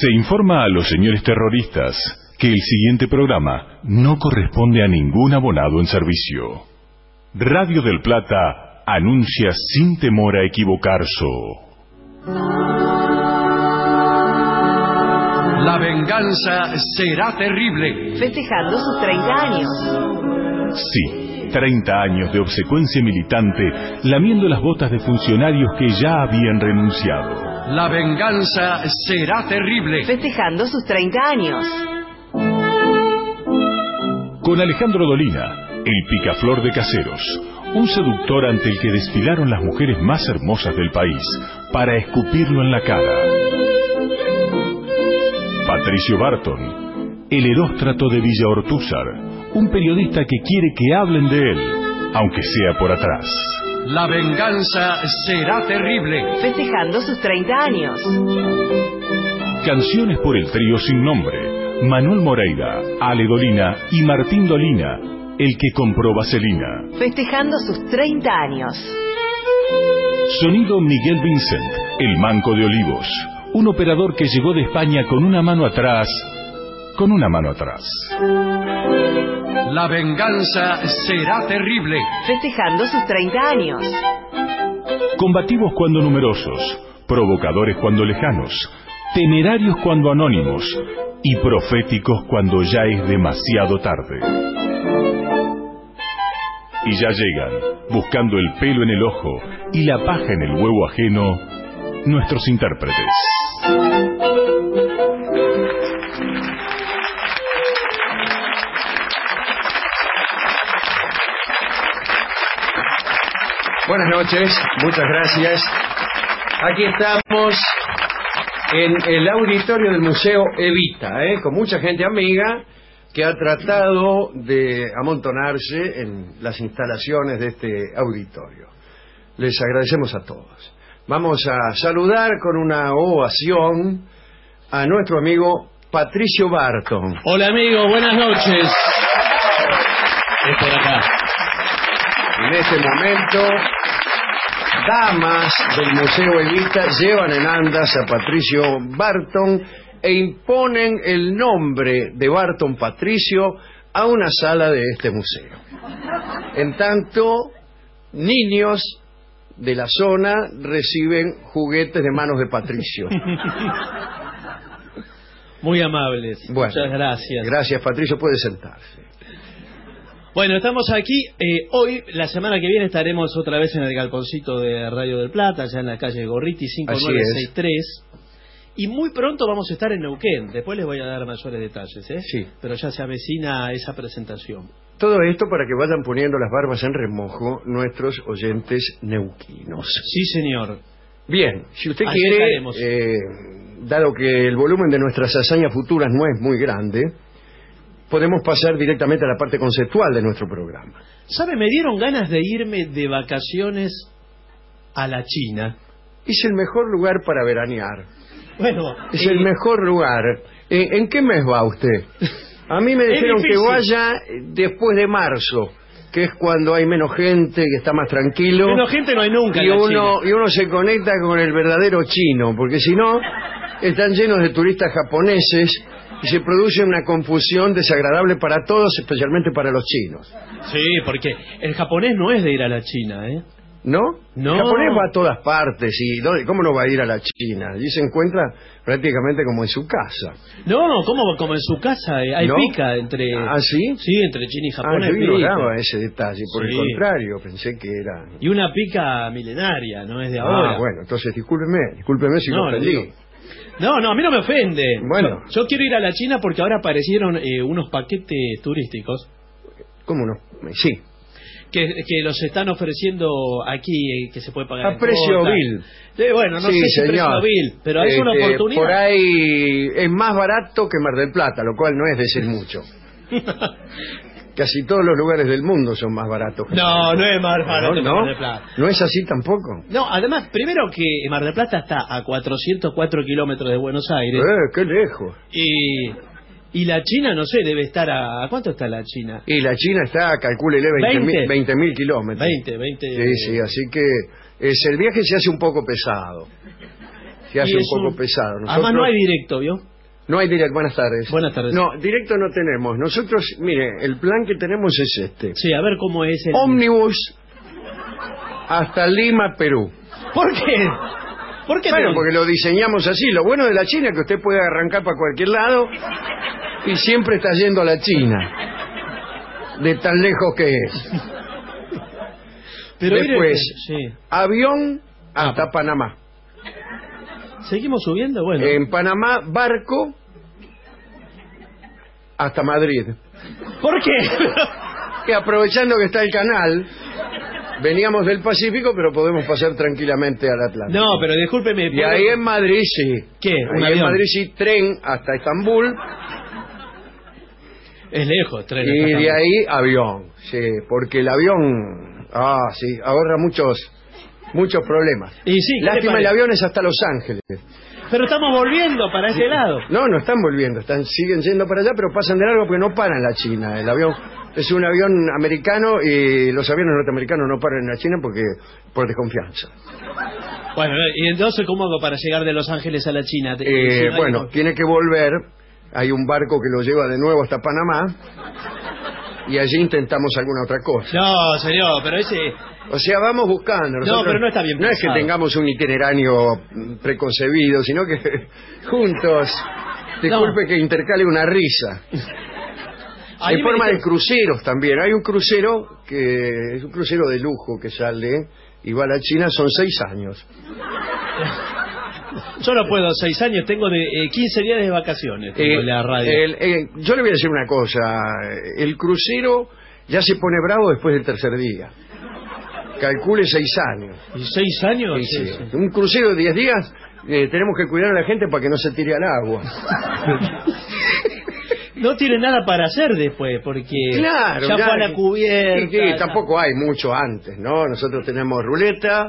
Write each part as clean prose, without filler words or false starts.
Se informa a los señores terroristas que el siguiente programa no corresponde a ningún abonado en servicio. Radio del Plata anuncia sin temor a equivocarse. La venganza será terrible. Festejando sus 30 años. Sí, 30 años de obsecuencia militante, lamiendo las botas de funcionarios que ya habían renunciado. La venganza será terrible. Festejando sus 30 años. Con Alejandro Dolina, el picaflor de Caseros, un seductor ante el que desfilaron las mujeres más hermosas del país para escupirlo en la cara. Patricio Barton, el Heróstrato de Villa Ortúzar, un periodista que quiere que hablen de él, aunque sea por atrás. La venganza será terrible. Festejando sus 30 años. Canciones por el trío sin nombre, Manuel Moreira, Ale Dolina y Martín Dolina, el que compró vaselina. Festejando sus 30 años. Sonido Miguel Vincent, el Manco de Olivos, un operador que llegó de España con una mano atrás. La venganza será terrible. Festejando sus 30 años. Combativos cuando numerosos, provocadores cuando lejanos, temerarios cuando anónimos y proféticos cuando ya es demasiado tarde. Y ya llegan, buscando el pelo en el ojo y la paja en el huevo ajeno, nuestros intérpretes. Buenas noches, muchas gracias. Aquí estamos en el auditorio del Museo Evita, con mucha gente amiga que ha tratado de amontonarse en las instalaciones de este auditorio. Les agradecemos a todos. Vamos a saludar con una ovación a nuestro amigo Patricio Barton. Hola amigo, buenas noches. Es por acá. En este momento, damas del Museo Evita llevan en andas a Patricio Barton e imponen el nombre de Barton Patricio a una sala de este museo. En tanto, niños de la zona reciben juguetes de manos de Patricio. Muy amables. Bueno, muchas gracias. Gracias, Patricio. Puede sentarse. Bueno, estamos aquí. Hoy, la semana que viene, estaremos otra vez en el galponcito de Radio del Plata, allá en la calle Gorriti 5963. Y muy pronto vamos a estar en Neuquén. Después les voy a dar mayores detalles, ¿eh? Sí. Pero ya se avecina esa presentación. Todo esto para que vayan poniendo las barbas en remojo nuestros oyentes neuquinos. Sí, señor. Bien, si usted Así quiere, estaremos. dado que el volumen de nuestras hazañas futuras no es muy grande, podemos pasar directamente a la parte conceptual de nuestro programa. ¿Sabe? Me dieron ganas de irme de vacaciones a la China. Es el mejor lugar para veranear. Bueno, Es el mejor lugar. ¿En qué mes va usted? A mí me dijeron que vaya después de marzo, que es cuando hay menos gente, que está más tranquilo. Menos gente no hay nunca y en la uno China. y uno se conecta con el verdadero chino, porque si no, están llenos de turistas japoneses y se produce una confusión desagradable para todos, especialmente para los chinos. Sí, porque el japonés no es de ir a la China, ¿eh? ¿No? No. El japonés va a todas partes y ¿cómo no va a ir a la China? Allí se encuentra prácticamente como en su casa. No, como en su casa hay ¿No? pica entre... ¿Ah, sí? Sí, entre China y Japón Yo hay pica. ignoraba ese detalle, por Sí. el contrario, pensé que era... Y una pica milenaria, no es de ahora. bueno, entonces discúlpeme si lo No, le ofendí. digo. No, a mí no me ofende. Bueno. Yo quiero ir a la China porque ahora aparecieron unos paquetes turísticos ¿Cómo no? Sí. que los están ofreciendo aquí, que se puede pagar A en precio cuotas. vil. Bueno, no Sí, sé si precio señor. vil, pero es una oportunidad. Por ahí es más barato que Mar del Plata, lo cual no es decir mucho. Casi todos los lugares del mundo son más baratos que No, no es más barato que ¿No? Mar del Plata. ¿No es así tampoco? No, además, primero que Mar del Plata está a 404 kilómetros de Buenos Aires. ¡Qué lejos! Y la China, no sé, debe estar ¿a cuánto está la China? Y la China está, calcúlele, 20.000 kilómetros. 20. Sí, así que el viaje se hace un poco pesado. Se hace un poco pesado. Además no hay directo, ¿vio? No hay directo. Buenas tardes. Buenas tardes. No, directo no tenemos. Nosotros, mire, el plan que tenemos es este. Sí, a ver cómo es el... Ómnibus hasta Lima, Perú. ¿Por qué? ¿Por qué? Bueno, porque lo diseñamos así. Lo bueno de la China es que usted puede arrancar para cualquier lado y siempre está yendo a la China. De tan lejos que es. Pero después, sí. Avión hasta Panamá. ¿Seguimos subiendo? Bueno. En Panamá, barco hasta Madrid. ¿Por qué? Que aprovechando que está el canal, veníamos del Pacífico, pero podemos pasar tranquilamente al Atlántico. No, pero discúlpeme. Y ahí en Madrid sí. ¿Qué? ¿Un Ahí en avión? Madrid sí, tren hasta Estambul. Es lejos, tren. Y de ahí avión. Sí, porque el avión... sí, ahorra muchos problemas. Y sí, ¿qué lástima, le el parece? avión es hasta Los Ángeles. Pero estamos volviendo para ese lado. No están volviendo, siguen yendo para allá, pero pasan de largo porque no paran en la China. El avión es un avión americano y los aviones norteamericanos no paran en la China porque por desconfianza. Bueno, y entonces, ¿cómo hago para llegar de Los Ángeles a la China? Bueno, tiene que volver. Hay un barco que lo lleva de nuevo hasta Panamá y allí intentamos alguna otra cosa. No, señor, pero ese... O sea, vamos buscando. No, pero no está bien No es que pensado. tengamos un itinerario preconcebido, sino que juntos, disculpe que intercale una risa. Ahí En me forma de dijeron- cruceros también. Hay un crucero que es un crucero de lujo que sale y va a la China, son 6 años. Yo no puedo, 6 años, tengo de 15 días de vacaciones. Tengo la radio. Yo le voy a decir una cosa. El crucero ya se pone bravo después del tercer día. Calcule 6 años. ¿Y 6 años? Sí, sí. Un crucero de 10 días, tenemos que cuidar a la gente para que no se tire al agua. No tiene nada para hacer después, porque Claro, ya fue a la cubierta. y tampoco hay mucho antes, ¿no? Nosotros tenemos ruleta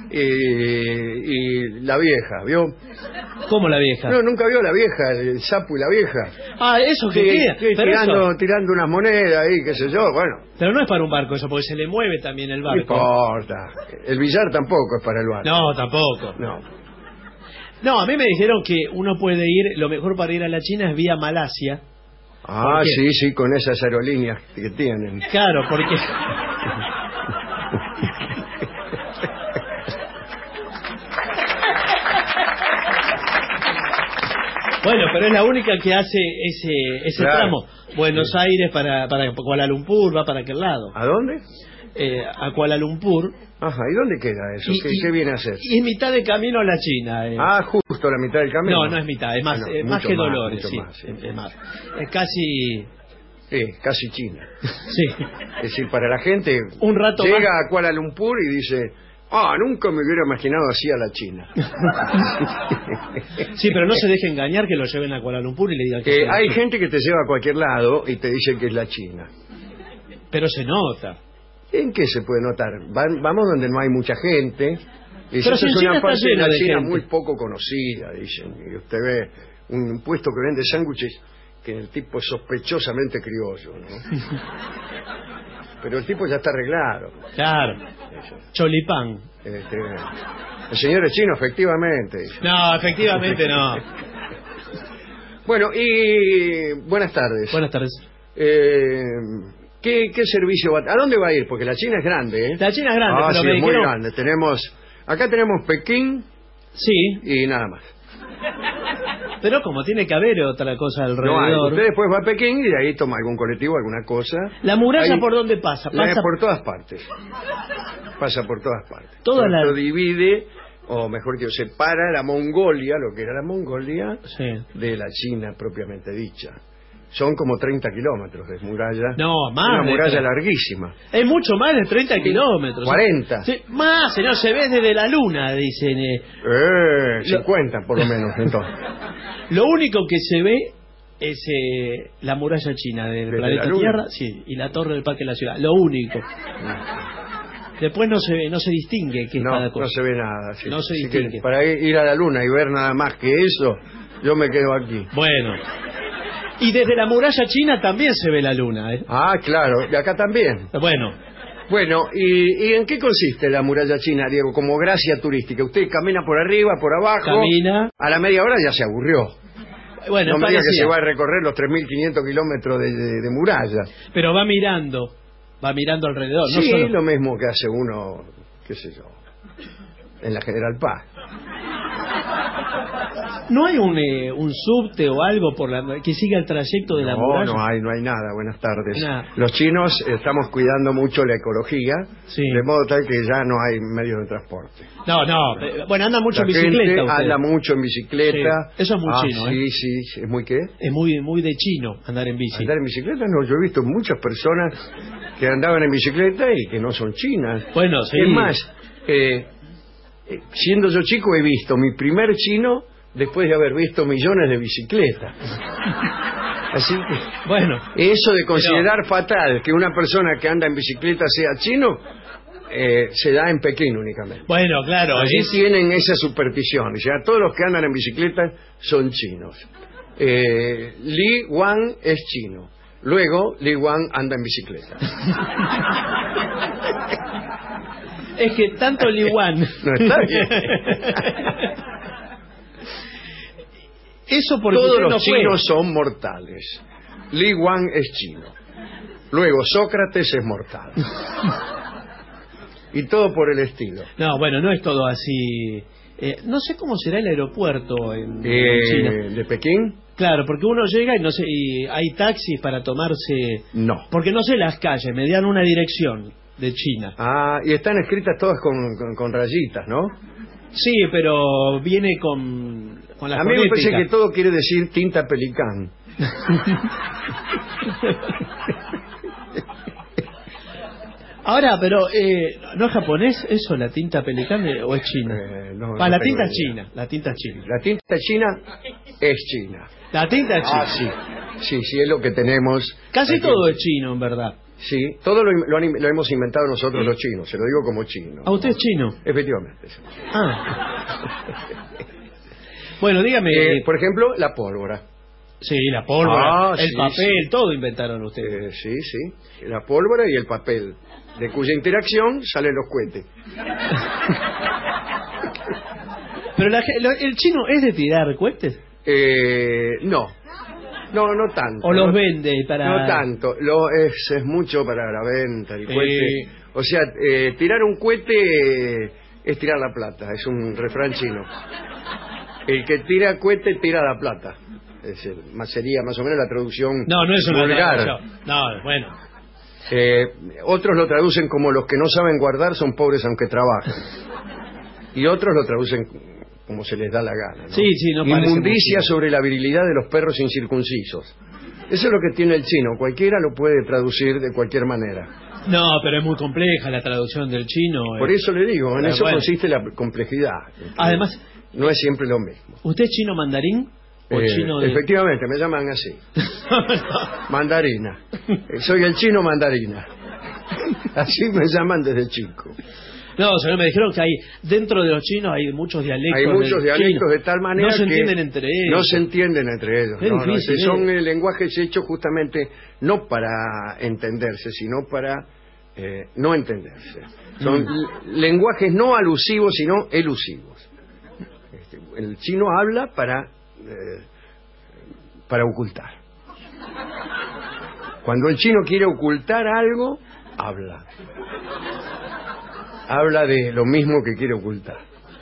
y la vieja, ¿vio? ¿Cómo la vieja? No, nunca vio la vieja, el sapo y la vieja. Ah, eso que queda. Sí, Pero, tirando unas monedas ahí, qué sé yo, bueno. pero no es para un barco eso, porque se le mueve también el No barco. importa. El billar tampoco es para el barco. No, tampoco. No. No, a mí me dijeron que uno puede ir, lo mejor para ir a la China es vía Malasia. Ah, ¿Por qué? sí, con esas aerolíneas que tienen. Claro, porque... Bueno, pero es la única que hace ese Claro. tramo. Buenos Aires para Kuala Lumpur, va para aquel lado. ¿A dónde? A Kuala Lumpur. Ajá, ¿y dónde queda eso? ¿Qué viene a hacer? Y es mitad de camino a la China. Justo la mitad del camino. No, no es mitad, es más, Ah, no, más mucho que más, Dolores, mucho sí. más, sí. Es más. Es casi... Sí, casi China. Sí. Es decir, para la gente Un rato llega más. a Kuala Lumpur y dice, nunca me hubiera imaginado así a la China. Sí, pero no se deje engañar que lo lleven a Kuala Lumpur y le digan que... Hay gente que te lleva a cualquier lado y te dice que es la China. Pero se nota. ¿En qué se puede notar? Vamos donde no hay mucha gente. Y Pero esa si en es China una está parte de lleno la de China gente. muy poco conocida, dicen. Y usted ve un puesto que vende sándwiches que el tipo es sospechosamente criollo, ¿no? Pero el tipo ya está arreglado. Claro. Cholipán. El señor es chino, efectivamente. Dice. No, efectivamente no. Bueno, y buenas tardes. Buenas tardes. ¿Qué servicio va? ¿A dónde va a ir? Porque la China es grande, ¿eh? La China es grande, pero sí, me es muy dijeron... grande. Acá tenemos Pekín Sí, y nada más. pero como tiene que haber otra cosa No hay. alrededor. Usted después va a Pekín y de ahí toma algún colectivo, alguna cosa. ¿La muralla Ahí- por dónde pasa? Pasa Por todas partes. Pasa por todas partes. Toda la- Lo divide, o mejor que separa la Mongolia, lo que era la Mongolia, Sí. de la China propiamente dicha. Son como 30 kilómetros de muralla. No, más Una de muralla 30. larguísima. Es mucho más de 30 kilómetros. 40. Sí, más, señor, se ve desde la luna, dicen. 50 por lo menos, entonces. Lo único que se ve es la muralla china del ¿Desde planeta la luna? Tierra, sí, y la torre del Parque de la Ciudad. Lo único. Después no se ve, no se distingue qué es cada No, cosa. no se ve nada. Sí. No se Así que distingue. para ir a la luna y ver nada más que eso, yo me quedo aquí. Bueno. Y desde la muralla china también se ve la luna, ¿eh? Ah, claro, y acá también. Bueno, Bueno, ¿y en qué consiste la muralla china, Diego? Como gracia turística. Usted camina por arriba, por abajo. Camina. A la media hora ya se aburrió. Bueno, no me diga que parecía. se va a recorrer los 3.500 kilómetros de muralla. Pero va mirando alrededor. Sí, no solo... lo mismo que hace uno, qué sé yo, en la General Paz. ¿No hay un subte o algo que siga el trayecto de la muralla? No hay nada. Buenas tardes. Nada. Los chinos estamos cuidando mucho la ecología, Sí. de modo tal que ya no hay medios de transporte. No. Bueno, anda mucho La en bicicleta. gente usted. anda mucho en bicicleta. Sí, eso es muy chino, ¿eh? Sí. ¿Es muy qué? Es muy de chino andar en bici. ¿Andar en bicicleta? No, yo he visto muchas personas que andaban en bicicleta y que no son chinas. Bueno, sí. Es más, siendo yo chico he visto mi primer chino después de haber visto millones de bicicletas. Así que Bueno, eso de considerar fatal que una persona que anda en bicicleta sea chino, se da en Pekín únicamente. bueno, claro. Allí tienen esa superstición. O sea, todos los que andan en bicicleta son chinos. Li Wan es chino. Luego, Li Wan anda en bicicleta. Es que tanto Li Wan... No está bien. Eso porque Todos usted los no fue. chinos son mortales. Li Wan es chino. Luego, Sócrates es mortal. Y todo por el estilo. No, bueno, no es todo así. No sé cómo será el aeropuerto en China. ¿De Pekín? Claro, porque uno llega y no sé, y hay taxis para tomarse... No. Porque no sé las calles, me dan una dirección de China. Ah, y están escritas todas con rayitas, ¿no? Sí, pero viene con la A mí me parece fonética. que todo quiere decir tinta pelicán. Ahora, pero ¿no es japonés eso, la tinta pelicán, o es china? No La tengo tinta es idea. china, la tinta es china. La tinta china es china. La tinta es china. Ah, sí, es lo que tenemos. Casi aquí. todo es chino, en verdad. Sí, todo lo hemos inventado nosotros los chinos, se lo digo como chino. ¿A usted es chino? Efectivamente. Sí. Ah. Bueno, dígame. Por ejemplo, la pólvora. Sí, la pólvora, el sí, papel, todo inventaron ustedes. Sí, la pólvora y el papel, de cuya interacción salen los cohetes. Pero el chino es de tirar cohetes. No tanto. ¿O los vende para...? No tanto, es mucho para la venta, el cohete. O sea, tirar un cohete es tirar la plata, es un refrán chino. El que tira cohete tira la plata. Sería más o menos la traducción No es una vulgar. traducción. No, bueno. Otros lo traducen como los que no saben guardar son pobres aunque trabajan. Y otros lo traducen como se les da la gana, ¿no? Sí, no parece Inmundicia mucho. sobre la virilidad de los perros incircuncisos. Eso es lo que tiene el chino. Cualquiera lo puede traducir de cualquier manera. No, pero es muy compleja la traducción del chino. Por eso le digo, en Pero eso bueno. consiste la complejidad. Además, No es siempre lo mismo. ¿usted es chino mandarín? ¿O chino de...? Efectivamente, me llaman así. Mandarina. Soy el chino mandarina. Así me llaman desde chico. No, señor, me dijeron que dentro de los chinos hay muchos dialectos. Hay muchos del dialectos chino. de tal manera no se que entienden entre ellos. no se entienden entre ellos. Es difícil, son lenguajes hechos justamente no para entenderse, sino para no entenderse. Son lenguajes no alusivos, sino elusivos. El chino habla para ocultar. Cuando el chino quiere ocultar algo, habla. Habla de lo mismo que quiere ocultar.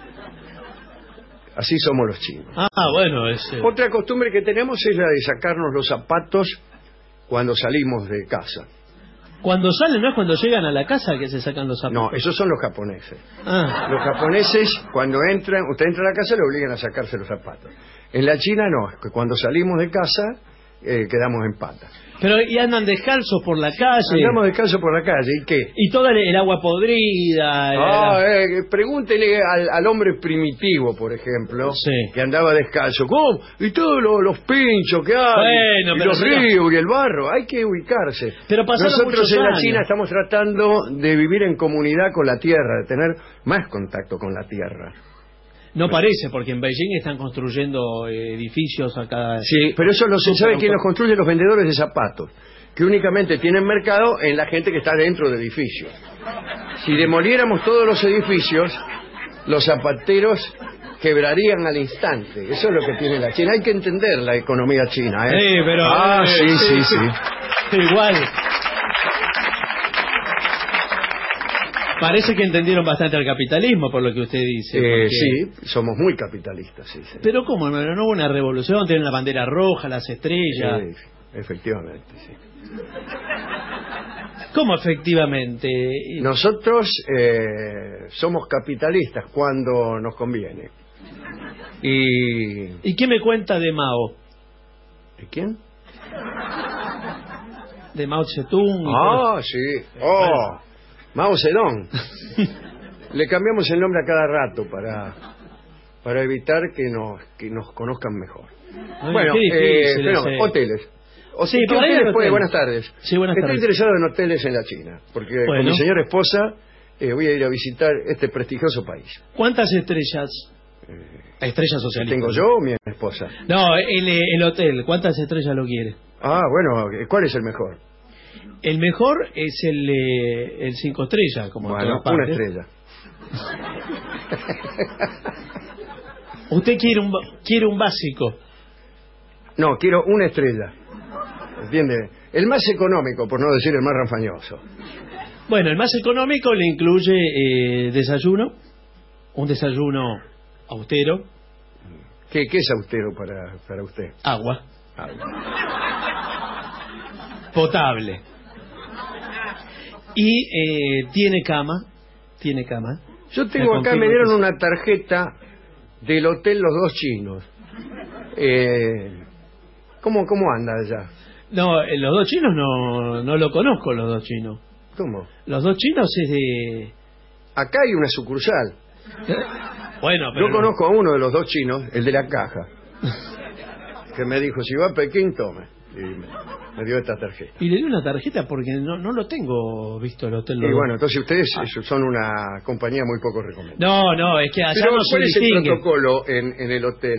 Así somos los chinos. Bueno, Otra costumbre que tenemos es la de sacarnos los zapatos cuando salimos de casa. Cuando salen, no es cuando llegan a la casa que se sacan los zapatos. No, esos son los japoneses. Ah, Los japoneses, cuando usted entra a la casa, le obligan a sacarse los zapatos. En la China no, es que cuando salimos de casa, quedamos en pata. pero y andan descalzos por la calle. Andamos descalzos por la calle, ¿y qué? Y toda el agua podrida. Pregúntele al hombre primitivo, por ejemplo, Sí. que andaba descalzo. ¿Cómo? Y todos los pinchos que hay, Bueno, y pero los señor- ríos y el barro, hay que ubicarse. Pero pasaron Nosotros muchos en la años. China estamos tratando de vivir en comunidad con la tierra, de tener más contacto con la tierra. No parece, porque en Beijing están construyendo edificios acá. Sí, pero eso se sabe quién los construye, los vendedores de zapatos, que únicamente tienen mercado en la gente que está dentro de edificios. Si demoliéramos todos los edificios, los zapateros quebrarían al instante. Eso es lo que tiene la China. Hay que entender la economía china, ¿eh? Sí, pero... sí. Igual. Parece que entendieron bastante al capitalismo, por lo que usted dice. Porque... Sí, somos muy capitalistas, sí. Pero ¿cómo? No hubo una revolución, tienen la bandera roja, las estrellas. Sí, efectivamente, sí. ¿Cómo efectivamente? Nosotros somos capitalistas cuando nos conviene. ¿Y qué me cuenta de Mao? ¿De quién? De Mao Zedong. Sí. Mao Zedong. Le cambiamos el nombre a cada rato para evitar que nos conozcan mejor. Bueno, hoteles. Sí, ¿Qué hoteles puede? Buenas tardes. Sí, buenas tardes. Estoy interesado en hoteles en la China, porque con mi señora esposa voy a ir a visitar este prestigioso país. ¿Cuántas estrellas? Estrellas socialistas. ¿Tengo yo o mi esposa? No, el hotel. ¿Cuántas estrellas lo quiere? Bueno, ¿cuál es el mejor? El mejor es el 5 estrellas, como en todas partes. Una estrella. ¿Usted quiere un básico? No, quiero una estrella. ¿Entiende? El más económico, por no decir el más ranfañoso. Bueno, el más económico le incluye desayuno, un desayuno austero. ¿Qué es austero para usted? Agua. Potable. Y tiene cama. Yo tengo acá, me dieron una tarjeta del Hotel Los Dos Chinos. ¿Cómo anda allá? No, Los Dos Chinos no lo conozco, Los Dos Chinos. ¿Cómo? Los Dos Chinos es de... Acá hay una sucursal. Bueno, pero... Yo conozco a uno de los Dos Chinos, el de la caja, que me dijo, si va a Pekín, tome. Y me dio esta tarjeta. Y le dio una tarjeta porque no lo tengo visto el hotel. Y bueno, entonces ustedes son una compañía muy poco recomendada. No, es que allá pero no se distingue. ¿cuál es el protocolo en el hotel?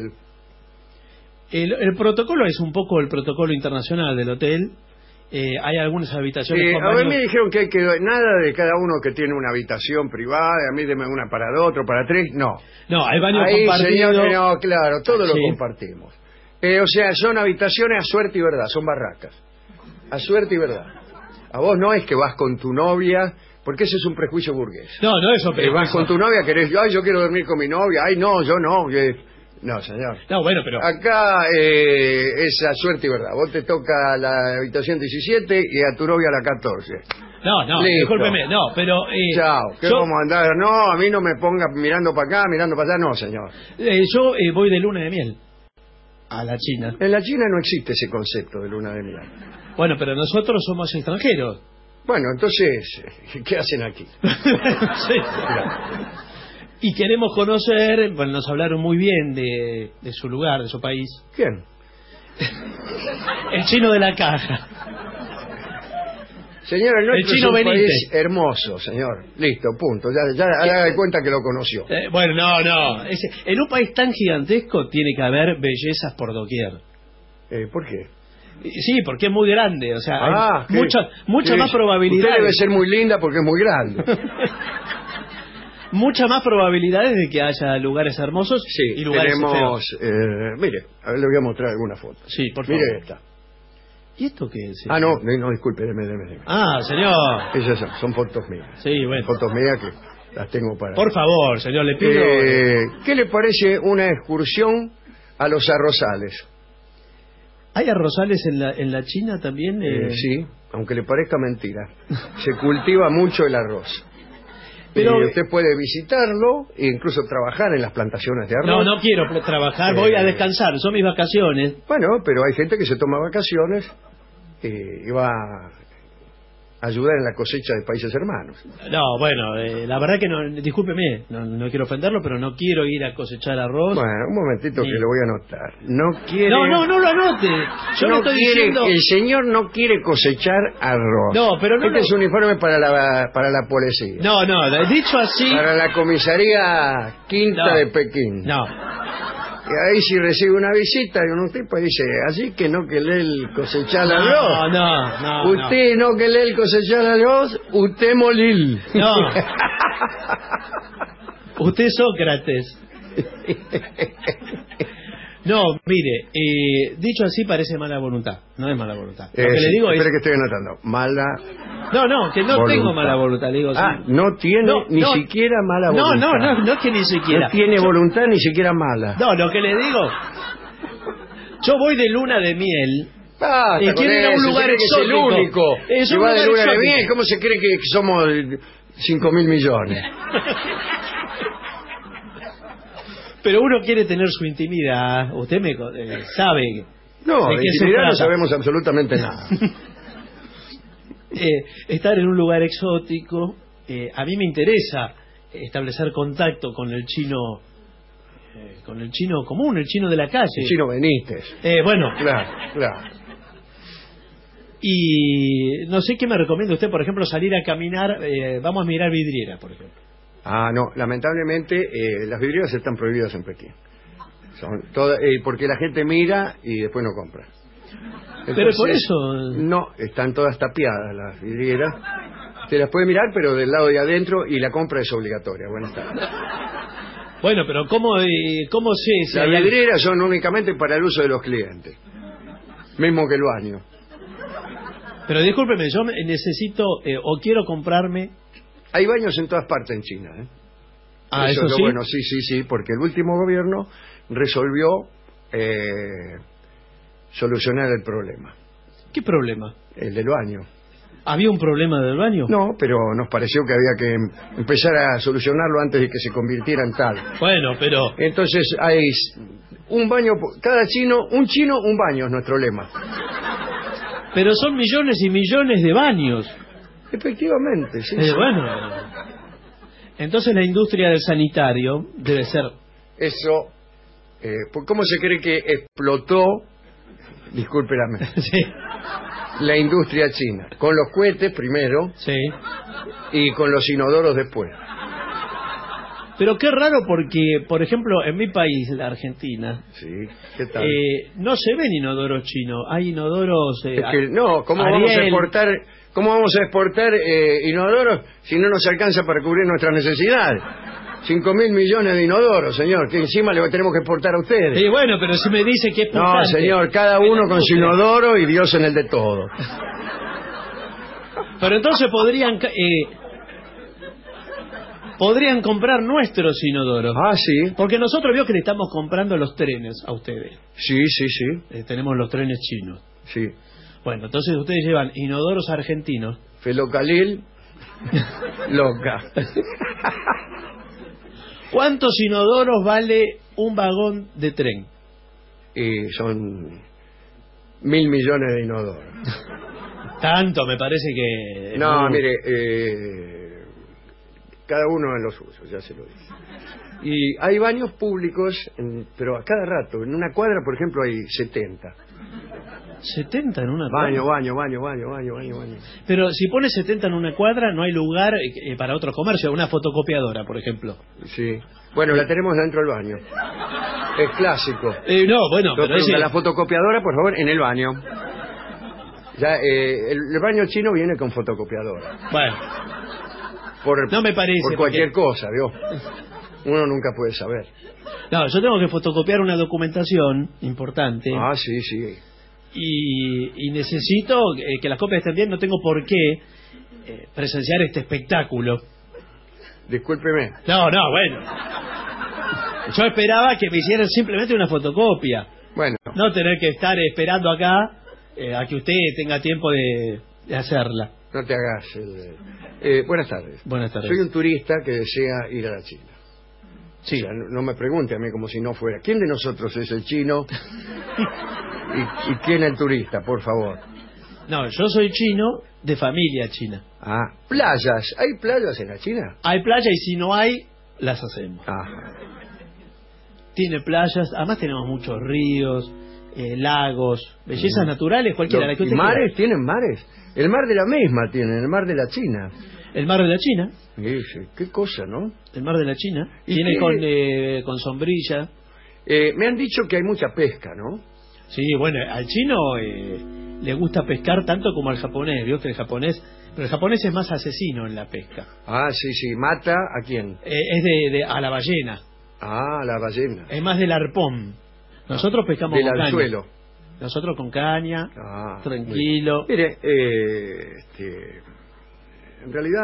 El protocolo es un poco el protocolo internacional del hotel. Hay algunas habitaciones a mí me dijeron que hay que nada de cada uno que tiene una habitación privada, a mí deme una para dos, otro para tres, no. No, hay baños compartidos. Señor, no, claro, todo lo compartimos. O sea, son habitaciones a suerte y verdad, son barracas. A suerte y verdad. A vos no es que vas con tu novia, porque ese es un prejuicio burgués. No es un prejuicio. Vas con tu novia, querés, yo quiero dormir con mi novia, no, yo no. No, señor. No, bueno, pero... Acá es a suerte y verdad. Vos te toca la habitación 17 y a tu novia la 14. No, discúlpeme, no, pero... Chao, ¿qué vamos a andar? No, a mí no me ponga mirando para acá, mirando para allá, no, señor. Yo voy de luna de miel a la China. En la China no existe ese concepto de luna de miel. Bueno, pero nosotros somos extranjeros. Bueno, entonces, ¿qué hacen aquí? Sí. Y queremos conocer, bueno, nos hablaron muy bien de su lugar, de su país. ¿Quién? El chino de la caja. Señor, el nuestro es un Benítez. país hermoso, señor. Listo, punto. Ya haga de cuenta que lo conoció. Bueno, no. En un país tan gigantesco tiene que haber bellezas por doquier. ¿Por qué? Sí, porque es muy grande. O sea, hay mucha más probabilidad. Usted debe ser muy linda porque es muy grande. Muchas más probabilidades de que haya lugares hermosos y lugares feos. Mire, a ver, le voy a mostrar alguna foto. Sí, por favor. Mire esta. ¿Y esto qué es? No, disculpe, deme. Señor. Esas son fotos mías. Sí, bueno. Fotos mías que las tengo para... Por favor, señor, le pido... ¿Qué le parece una excursión a los arrozales? ¿Hay arrozales en la China también? Sí, aunque le parezca mentira. Se cultiva mucho el arroz. Pero usted puede visitarlo e incluso trabajar en las plantaciones de arroz. No quiero trabajar, voy a descansar, son mis vacaciones. Bueno, pero hay gente que se toma vacaciones y va a ayudar en la cosecha de países hermanos. No, bueno, la verdad que no, discúlpeme, no quiero ofenderlo, pero no quiero ir a cosechar arroz. Bueno, un momentito que lo voy a anotar. No lo anote. Yo no estoy diciendo... El señor no quiere cosechar arroz. No, pero no... Este es un informe para la policía. No, dicho así... Para la comisaría quinta de Pekín. No. Y ahí si recibe una visita y un tipo dice, así que no que él cosechar arroz. No. Usted no que él cosechar arroz, usted molil. No. Usted Sócrates. No, mire, dicho así parece mala voluntad. No es mala voluntad. Lo que le digo espere es... que estoy anotando. Mala No, que no voluntad. tengo mala voluntad. Le digo, sí. No tiene ni siquiera mala voluntad. No es que ni siquiera. No tiene voluntad ni siquiera mala. No, lo que le digo... Yo voy de luna de miel... Basta y con quiere ir a un eso, lugar cree que es el exótico. único. Es Si un va de lugar luna de exótico. miel, ¿cómo se cree que somos 5.000 millones? Pero uno quiere tener su intimidad. Usted sabe... No, de de qué se intimidad no trata. sabemos absolutamente nada. Estar en un lugar exótico, a mí me interesa establecer contacto con el chino común, el chino de la calle. El chino Benítez. Bueno, Claro. y no sé qué me recomienda usted, por ejemplo, salir a caminar, vamos a mirar vidrieras, por ejemplo. No, lamentablemente las vidrieras están prohibidas en Pekín. Porque la gente mira y después no compra. Pero por eso... No, están todas tapiadas las vidrieras. Te las puede mirar, pero del lado de adentro, y la compra es obligatoria. Buenas tardes. Bueno, pero ¿cómo sé si Las hay algo- vidrieras son únicamente para el uso de los clientes. Mismo que el baño. Pero discúlpeme, yo necesito o quiero comprarme... Hay baños en todas partes en China, ¿eh? Eso es lo sí. bueno, sí, porque el último gobierno resolvió solucionar el problema. ¿Qué problema? El del baño. ¿Había un problema del baño? No, pero nos pareció que había que empezar a solucionarlo antes de que se convirtiera en tal. Bueno, pero... Entonces hay un baño, cada chino, un baño es nuestro lema. Pero son millones y millones de baños. Efectivamente, sí. Bueno, entonces la industria del sanitario debe ser... Eso, ¿cómo se cree que explotó, discúlpeme, Sí, la industria china? Con los cohetes primero sí. y con los inodoros después. Pero qué raro porque, por ejemplo, en mi país, la Argentina, Sí, ¿qué tal? no se ven inodoros chinos. Hay inodoros... Es que, no, ¿cómo vamos a exportar inodoros si no nos alcanza para cubrir nuestras necesidades? 5.000 millones de inodoros, señor, que encima le tenemos que exportar a ustedes. Sí, bueno, pero si me dice que es No, pujante. señor, cada uno con su inodoro y Dios en el de todo. Pero entonces podrían comprar nuestros inodoros. Sí. Porque nosotros veo que le estamos comprando los trenes a ustedes. Sí. Tenemos los trenes chinos. Sí. Bueno, entonces ustedes llevan inodoros argentinos. Felocalil, loca. ¿Cuántos inodoros vale un vagón de tren? Y son 1.000 millones de inodoros. Tanto, me parece que... No, mire, cada uno en lo suyo, ya se lo dije. Y hay baños públicos, pero a cada rato. En una cuadra, por ejemplo, hay 70. 70 en una cuadra. Baño. Pero si pone 70 en una cuadra, no hay lugar para otro comercio, una fotocopiadora, por ejemplo. Sí. Bueno, la tenemos dentro del baño. Es clásico. No, bueno, Pero pero ese... la fotocopiadora, por favor, en el baño. Ya, el baño chino viene con fotocopiadora. Bueno, no me parece, Por cualquier cosa, ¿vio? Uno nunca puede saber. no, yo tengo que fotocopiar una documentación importante. Sí. Y necesito que las copias estén bien. No tengo por qué presenciar este espectáculo. Discúlpeme. No, bueno. Yo esperaba que me hicieran simplemente una fotocopia. Bueno. No tener que estar esperando acá a que usted tenga tiempo de hacerla. No te hagas buenas tardes. Buenas tardes. Soy un turista que desea ir a la China. Sí. O sea, no me pregunte a mí como si no fuera. ¿Quién de nosotros es el chino? ¿Y quién el turista, por favor? No, yo soy chino de familia china. Playas. ¿Hay playas en la China? Hay playa y si no hay, las hacemos. Tiene playas, además tenemos muchos ríos, lagos, bellezas naturales, cualquiera. La que usted ¿Mares? quiera. ¿Tienen mares? El mar de la misma tienen, el mar de la China. El mar de la China. Sí, qué cosa, ¿no? El mar de la China. ¿Y Tiene qué? con sombrilla. Me han dicho que hay mucha pesca, ¿no? Sí, bueno, al chino le gusta pescar tanto como al japonés. Vio que el japonés es más asesino en la pesca. Sí. ¿Mata a quién? Es a la ballena. Ah, la ballena. Es más del arpón. Nosotros pescamos Del con caña. anzuelo. Nosotros con caña, Ah, tranquilo. Mire, en realidad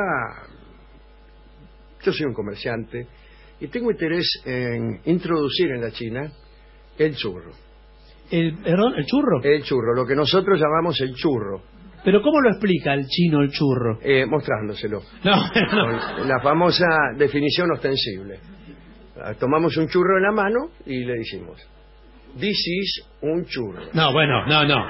yo soy un comerciante y tengo interés en introducir en la China el churro. ¿Perdón? ¿El churro? El churro, lo que nosotros llamamos el churro. ¿Pero cómo lo explica el chino el churro? Mostrándoselo. No, Con la famosa definición ostensible. Tomamos un churro en la mano y le decimos: "This is un churro". No, bueno, no.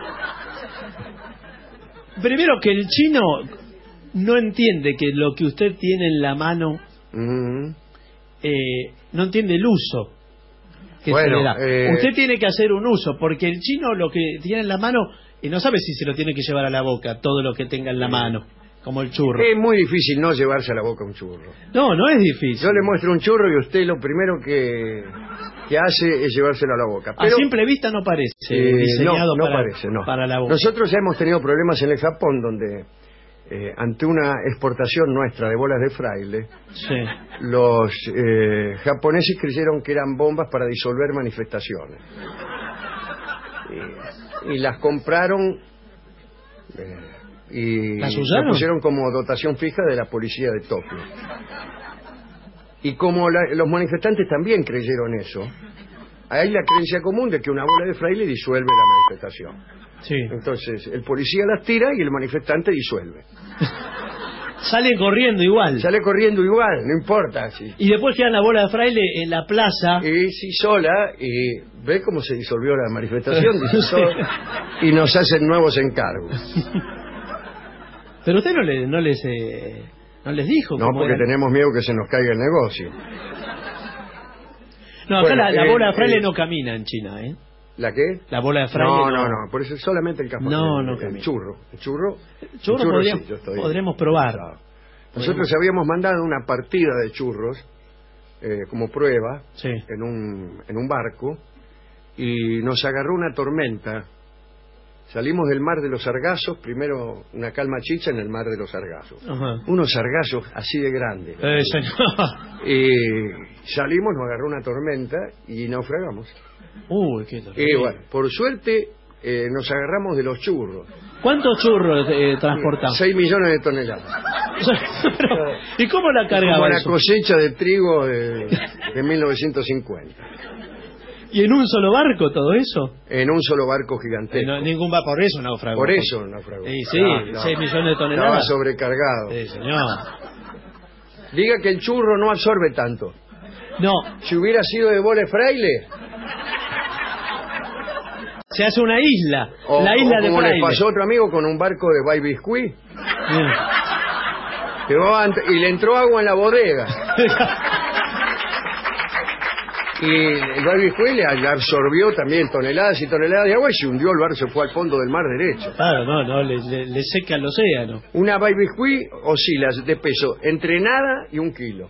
Primero que el chino no entiende que lo que usted tiene en la mano, no entiende el uso que se le da. Usted tiene que hacer un uso, porque el chino lo que tiene en la mano, no sabe si se lo tiene que llevar a la boca, todo lo que tenga en la mano, como el churro. Es muy difícil no llevarse a la boca un churro. No es difícil. Yo le muestro un churro y usted lo primero que hace es llevárselo a la boca. Pero, a simple vista no parece diseñado para la boca. Nosotros ya hemos tenido problemas en el Japón donde ante una exportación nuestra de bolas de fraile, sí, los japoneses creyeron que eran bombas para disolver manifestaciones. Y las compraron y las pusieron como dotación fija de la policía de Tokio. Y como los manifestantes también creyeron eso, hay la creencia común de que una bola de fraile disuelve la manifestación. Sí. Entonces el policía las tira y el manifestante disuelve. Sale corriendo igual. Sale corriendo igual, no importa. Sí. Y después queda la bola de fraile en la plaza. Y sí, sola, y ve cómo se disolvió la manifestación, sí, y nos hacen nuevos encargos. Pero usted no les dijo. No, porque tenemos miedo que se nos caiga el negocio. No, acá bueno, la bola de fraile no camina en China, ¿eh? ¿La qué? La bola de fraile no, por eso es solamente el café. No camina. El churro podremos probar. Claro. Nosotros habíamos mandado una partida de churros como prueba, sí, en un barco, y nos agarró una tormenta. Salimos del mar de los sargazos, primero una calma chicha en el mar de los sargazos. Ajá. Unos sargazos así de grandes. Señor. Y salimos, nos agarró una tormenta y naufragamos. Uy, qué terrible. Y bueno, por suerte nos agarramos de los churros. ¿Cuántos churros transportamos? 6 millones de toneladas. Pero, ¿y cómo la cargaba? Como la eso? cosecha de trigo de 1950. ¿Y en un solo barco todo eso? En un solo barco gigantesco. Ningún va por eso naufragó. Por eso naufragó. Sí, 6 millones de toneladas. Estaba sobrecargado. Sí, señor. Diga que el churro no absorbe tanto. No. Si hubiera sido de bola de fraile, se hace una isla. La isla de como fraile. le pasó a otro amigo con un barco de baby biscuit. Y le entró agua en la bodega. Y el baby biscuit le absorbió también toneladas y toneladas de agua y se hundió el barco, se fue al fondo del mar derecho. Claro, le seca el océano. Una baby biscuit oscila de peso entre nada y 1 kilo.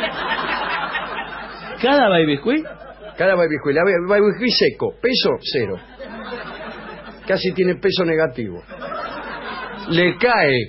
¿Cada baby biscuit? Cada baby biscuit. La baby biscuit seco, peso 0. Casi tiene peso negativo. Le cae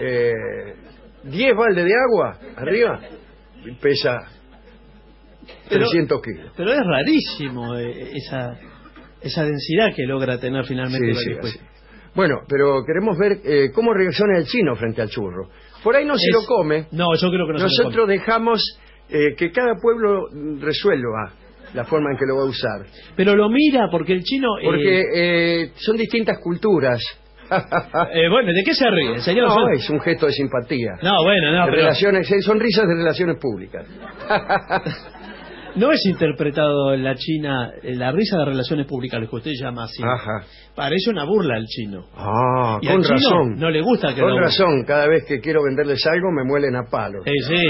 10 baldes de agua arriba y pesa 300 kilos. Pero es rarísimo esa densidad que logra tener finalmente el baby biscuit. Bueno, pero queremos ver cómo reacciona el chino frente al churro. Por ahí no se lo come. No, yo creo que no se lo come. Nosotros dejamos que cada pueblo resuelva la forma en que lo va a usar. Pero lo mira porque el chino... Porque son distintas culturas. Bueno, ¿de qué se ríe, señor? No, es un gesto de simpatía. No, bueno, no, de relaciones, son risas de relaciones públicas. No es interpretado en la China la risa de relaciones públicas, lo que usted llama así. Ajá. Parece una burla al chino. Ah, y con al chino razón. No le gusta que con razón, cada vez que quiero venderles algo me muelen a palos. Sí.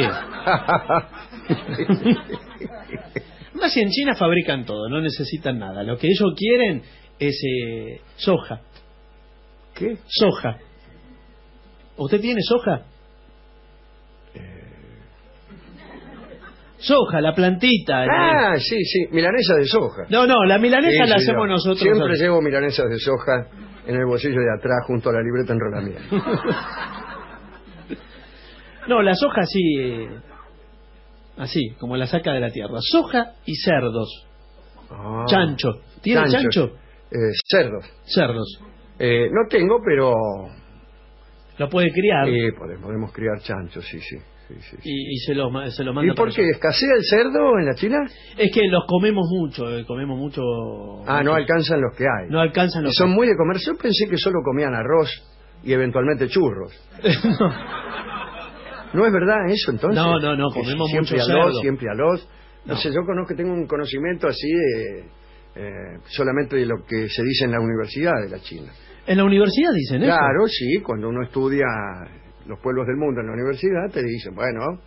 Más si en China fabrican todo, no necesitan nada. Lo que ellos quieren es soja. ¿Qué? Soja. ¿Usted tiene soja? Soja, la plantita. Ah, sí, milanesa de soja. No, la milanesa la hacemos nosotros. Siempre llevo milanesas de soja en el bolsillo de atrás junto a la libreta de enrolamiento. No, la soja sí. así, como la saca de la tierra. Soja y cerdos. Ah, Chancho. ¿Tiene chancho? Cerdos. Cerdos. No tengo, pero... Lo puede criar. Podemos criar chanchos, sí. Y se lo manda. ¿Y por qué? ¿Escasea el cerdo en la China? Es que los comemos mucho, mucho. No alcanzan los que hay. No alcanzan los que hay. Son muy de comer. Yo pensé que solo comían arroz y eventualmente churros. ¿No es verdad eso entonces? No, comemos mucho cerdo. Siempre arroz. No sé, yo tengo un conocimiento así solamente de lo que se dice en la universidad de la China. ¿En la universidad dicen eso? Claro, sí, cuando uno estudia los pueblos del mundo en la universidad, te dicen, bueno,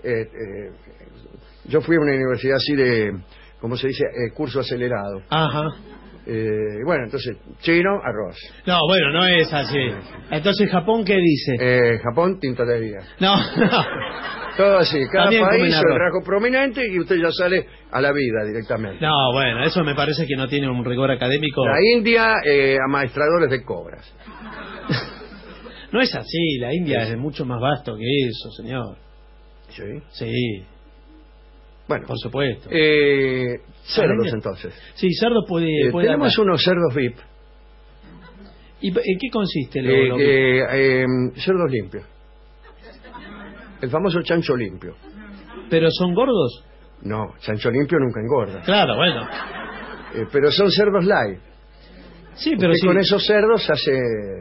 yo fui a una universidad así de, ¿cómo se dice? Curso acelerado. Ajá. Bueno, entonces, chino, arroz. No, bueno, no es así. Entonces, ¿Japón qué dice? Japón, tintorería. No. Todo así, cada También país el rasgo prominente y usted ya sale a la vida directamente. No, bueno, eso me parece que no tiene un rigor académico. La India, amaestradores de cobras. No es así, la India es mucho más vasto que eso, señor. ¿Sí? Sí. Bueno, por supuesto. Cerdos entonces. Sí, cerdos puede tenemos andar. unos cerdos VIP. ¿Y en qué consiste lo cerdos limpios. El famoso chancho limpio. ¿Pero son gordos? No, chancho limpio nunca engorda. Claro, bueno. Pero son cerdos light. Sí, pero con esos cerdos hace...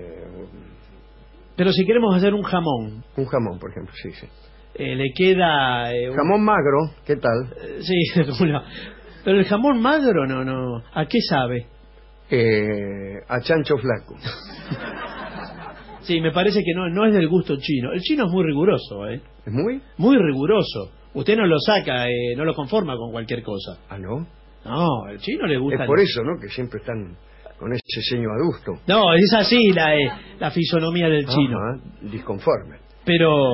Pero si queremos hacer un jamón. Un jamón, por ejemplo, sí. Le queda... jamón magro, ¿qué tal? Sí, pero el jamón magro no. ¿A qué sabe? A chancho flaco. Sí, me parece que no es del gusto chino. El chino es muy riguroso, ¿eh? ¿Es muy? Muy riguroso. Usted no lo saca, no lo conforma con cualquier cosa. ¿Ah, no? No, al chino le gusta... Es por eso, ¿no? Que siempre están con ese ceño adusto. No, es así la fisonomía del chino. Disconforme. Pero...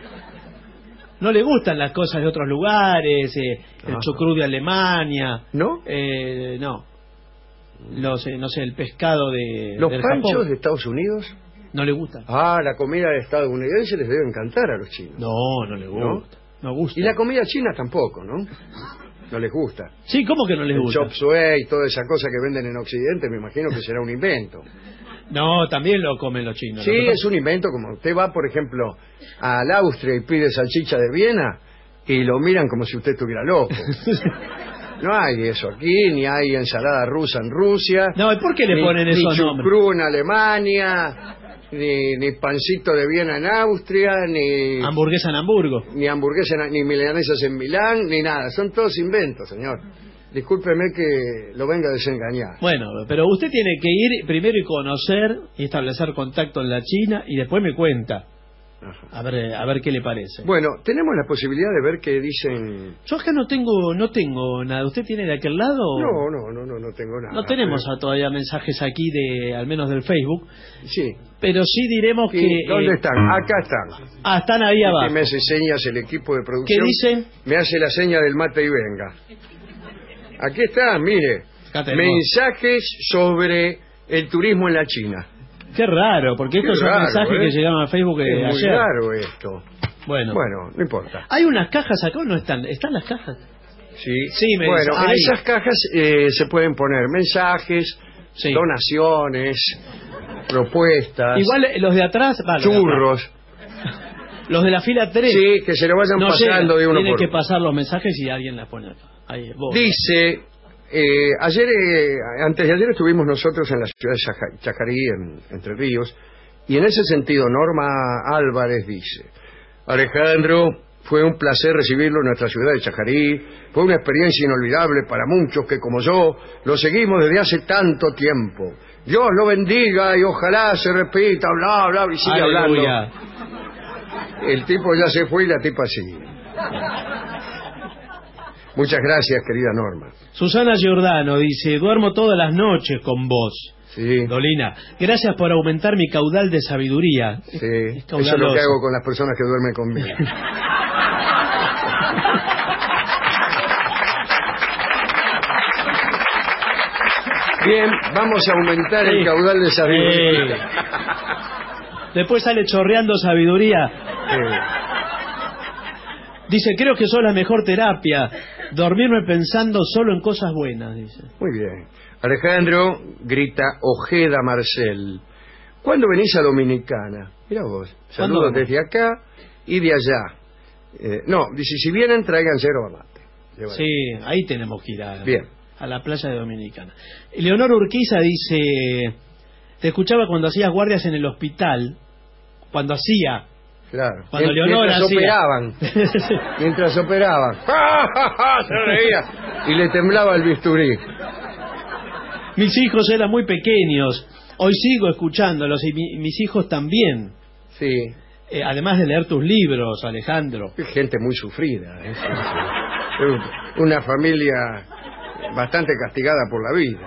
no le gustan las cosas de otros lugares, el chucrú de Alemania. ¿No? No. No sé, el pescado de... ¿Los del panchos Japón de Estados Unidos? no le gustan. La comida estadounidense les debe encantar a los chinos. No le gusta. No gusta. Y la comida china tampoco, ¿no? No les gusta. Sí, ¿cómo que no les gusta? El chop suey y toda esa cosa que venden en Occidente, me imagino que será un invento. No, también lo comen los chinos. Sí, es un invento. Como usted va, por ejemplo, al Austria y pide salchicha de Viena y lo miran como si usted estuviera loco. No hay eso aquí, ni hay ensalada rusa en Rusia. No, ¿y por qué le ponen esos nombres? Ni chucrú en Alemania, ni pancito de Viena en Austria, ni... hamburguesa en Hamburgo. Ni hamburguesa, ni milanesas en Milán, ni nada. Son todos inventos, señor. Discúlpeme que lo venga a desengañar. Bueno, pero usted tiene que ir primero y conocer y establecer contacto en la China y después me cuenta. Ajá. A ver qué le parece. Bueno, tenemos la posibilidad de ver qué dicen... Yo acá no tengo nada. ¿Usted tiene de aquel lado? No tengo nada. No tenemos todavía mensajes aquí, al menos del Facebook. Sí. Pero sí diremos que... ¿Dónde están? Acá están. Están ahí abajo. Me hace señas el equipo de producción. ¿Qué dicen? Me hace la seña del mate y venga. Aquí está, mire. Mensajes sobre el turismo en la China. Qué raro, porque estos son mensajes que llegaron a Facebook ayer. Es muy raro esto. Bueno, no importa. ¿Hay unas cajas acá o no están? ¿Están las cajas? Sí, me bueno, en esas cajas se pueden poner mensajes, donaciones, propuestas. Igual los de atrás... churros. Los de la fila 3. Sí, que se lo vayan pasando de uno por uno. Tienen que pasar los mensajes y alguien las pone acá. Ahí, dice... antes de ayer estuvimos nosotros en la ciudad de Chajarí, Entre Ríos, y en ese sentido Norma Álvarez dice: Alejandro, fue un placer recibirlo en nuestra ciudad de Chajarí, fue una experiencia inolvidable para muchos que como yo lo seguimos desde hace tanto tiempo. Dios lo bendiga y ojalá se repita, bla, bla, y sigue hablando. El tipo ya se fue y la tipa sigue. Muchas gracias, querida Norma. Susana Giordano dice: duermo todas las noches con vos. Sí. Dolina, gracias por aumentar mi caudal de sabiduría. Sí, eso es lo que hago con las personas que duermen conmigo. Bien, vamos a aumentar el caudal de sabiduría. Después sale chorreando sabiduría. Dice, creo que son la mejor terapia, dormirme pensando solo en cosas buenas, dice. Muy bien. Alejandro grita Ojeda Marcel. ¿Cuándo venís a Dominicana? Mira vos. Saludos desde acá y de allá. No, dice, si vienen, traigan yerba mate. Sí, ahí tenemos que ir bien. A la playa de Dominicana. Leonor Urquiza dice, te escuchaba cuando hacías guardias en el hospital, cuando hacía... Claro. Cuando Leonora operaban. Mientras operaban. Se reía. Y le temblaba el bisturí. Mis hijos eran muy pequeños. Hoy sigo escuchándolos y mis hijos también. Sí. Además de leer tus libros, Alejandro. Gente muy sufrida. Una familia bastante castigada por la vida.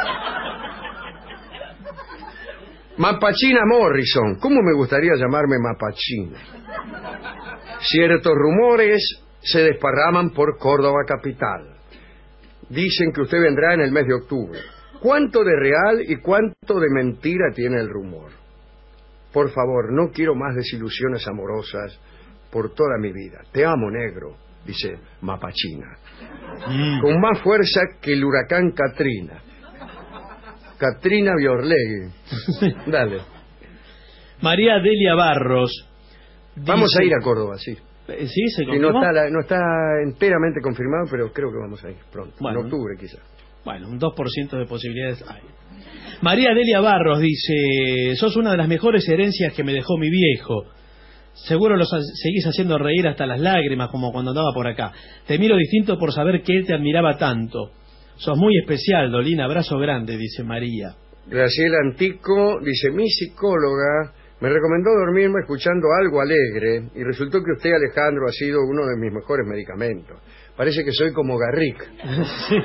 Mapachina Morrison. ¿Cómo me gustaría llamarme Mapachina? Ciertos rumores se desparraman por Córdoba capital. Dicen que usted vendrá en el mes de octubre. ¿Cuánto de real y cuánto de mentira tiene el rumor? Por favor, no quiero más desilusiones amorosas por toda mi vida. Te amo, negro, dice Mapachina. Con más fuerza que el huracán Katrina. Katrina Biorlegui. Dale. María Delia Barros. Vamos a ir a Córdoba, sí. Sí, se confirmó. No está enteramente confirmado, pero creo que vamos a ir pronto. Bueno, en octubre quizás. Bueno, un 2% de posibilidades hay. María Delia Barros dice, sos una de las mejores herencias que me dejó mi viejo. Seguro seguís haciendo reír hasta las lágrimas, como cuando andaba por acá. Te miro distinto por saber que él te admiraba tanto. Sos muy especial, Dolina, abrazo grande, dice María. Graciela Antico dice, mi psicóloga me recomendó dormirme escuchando algo alegre y resultó que usted, Alejandro, ha sido uno de mis mejores medicamentos. Parece que soy como Garrick. Sí.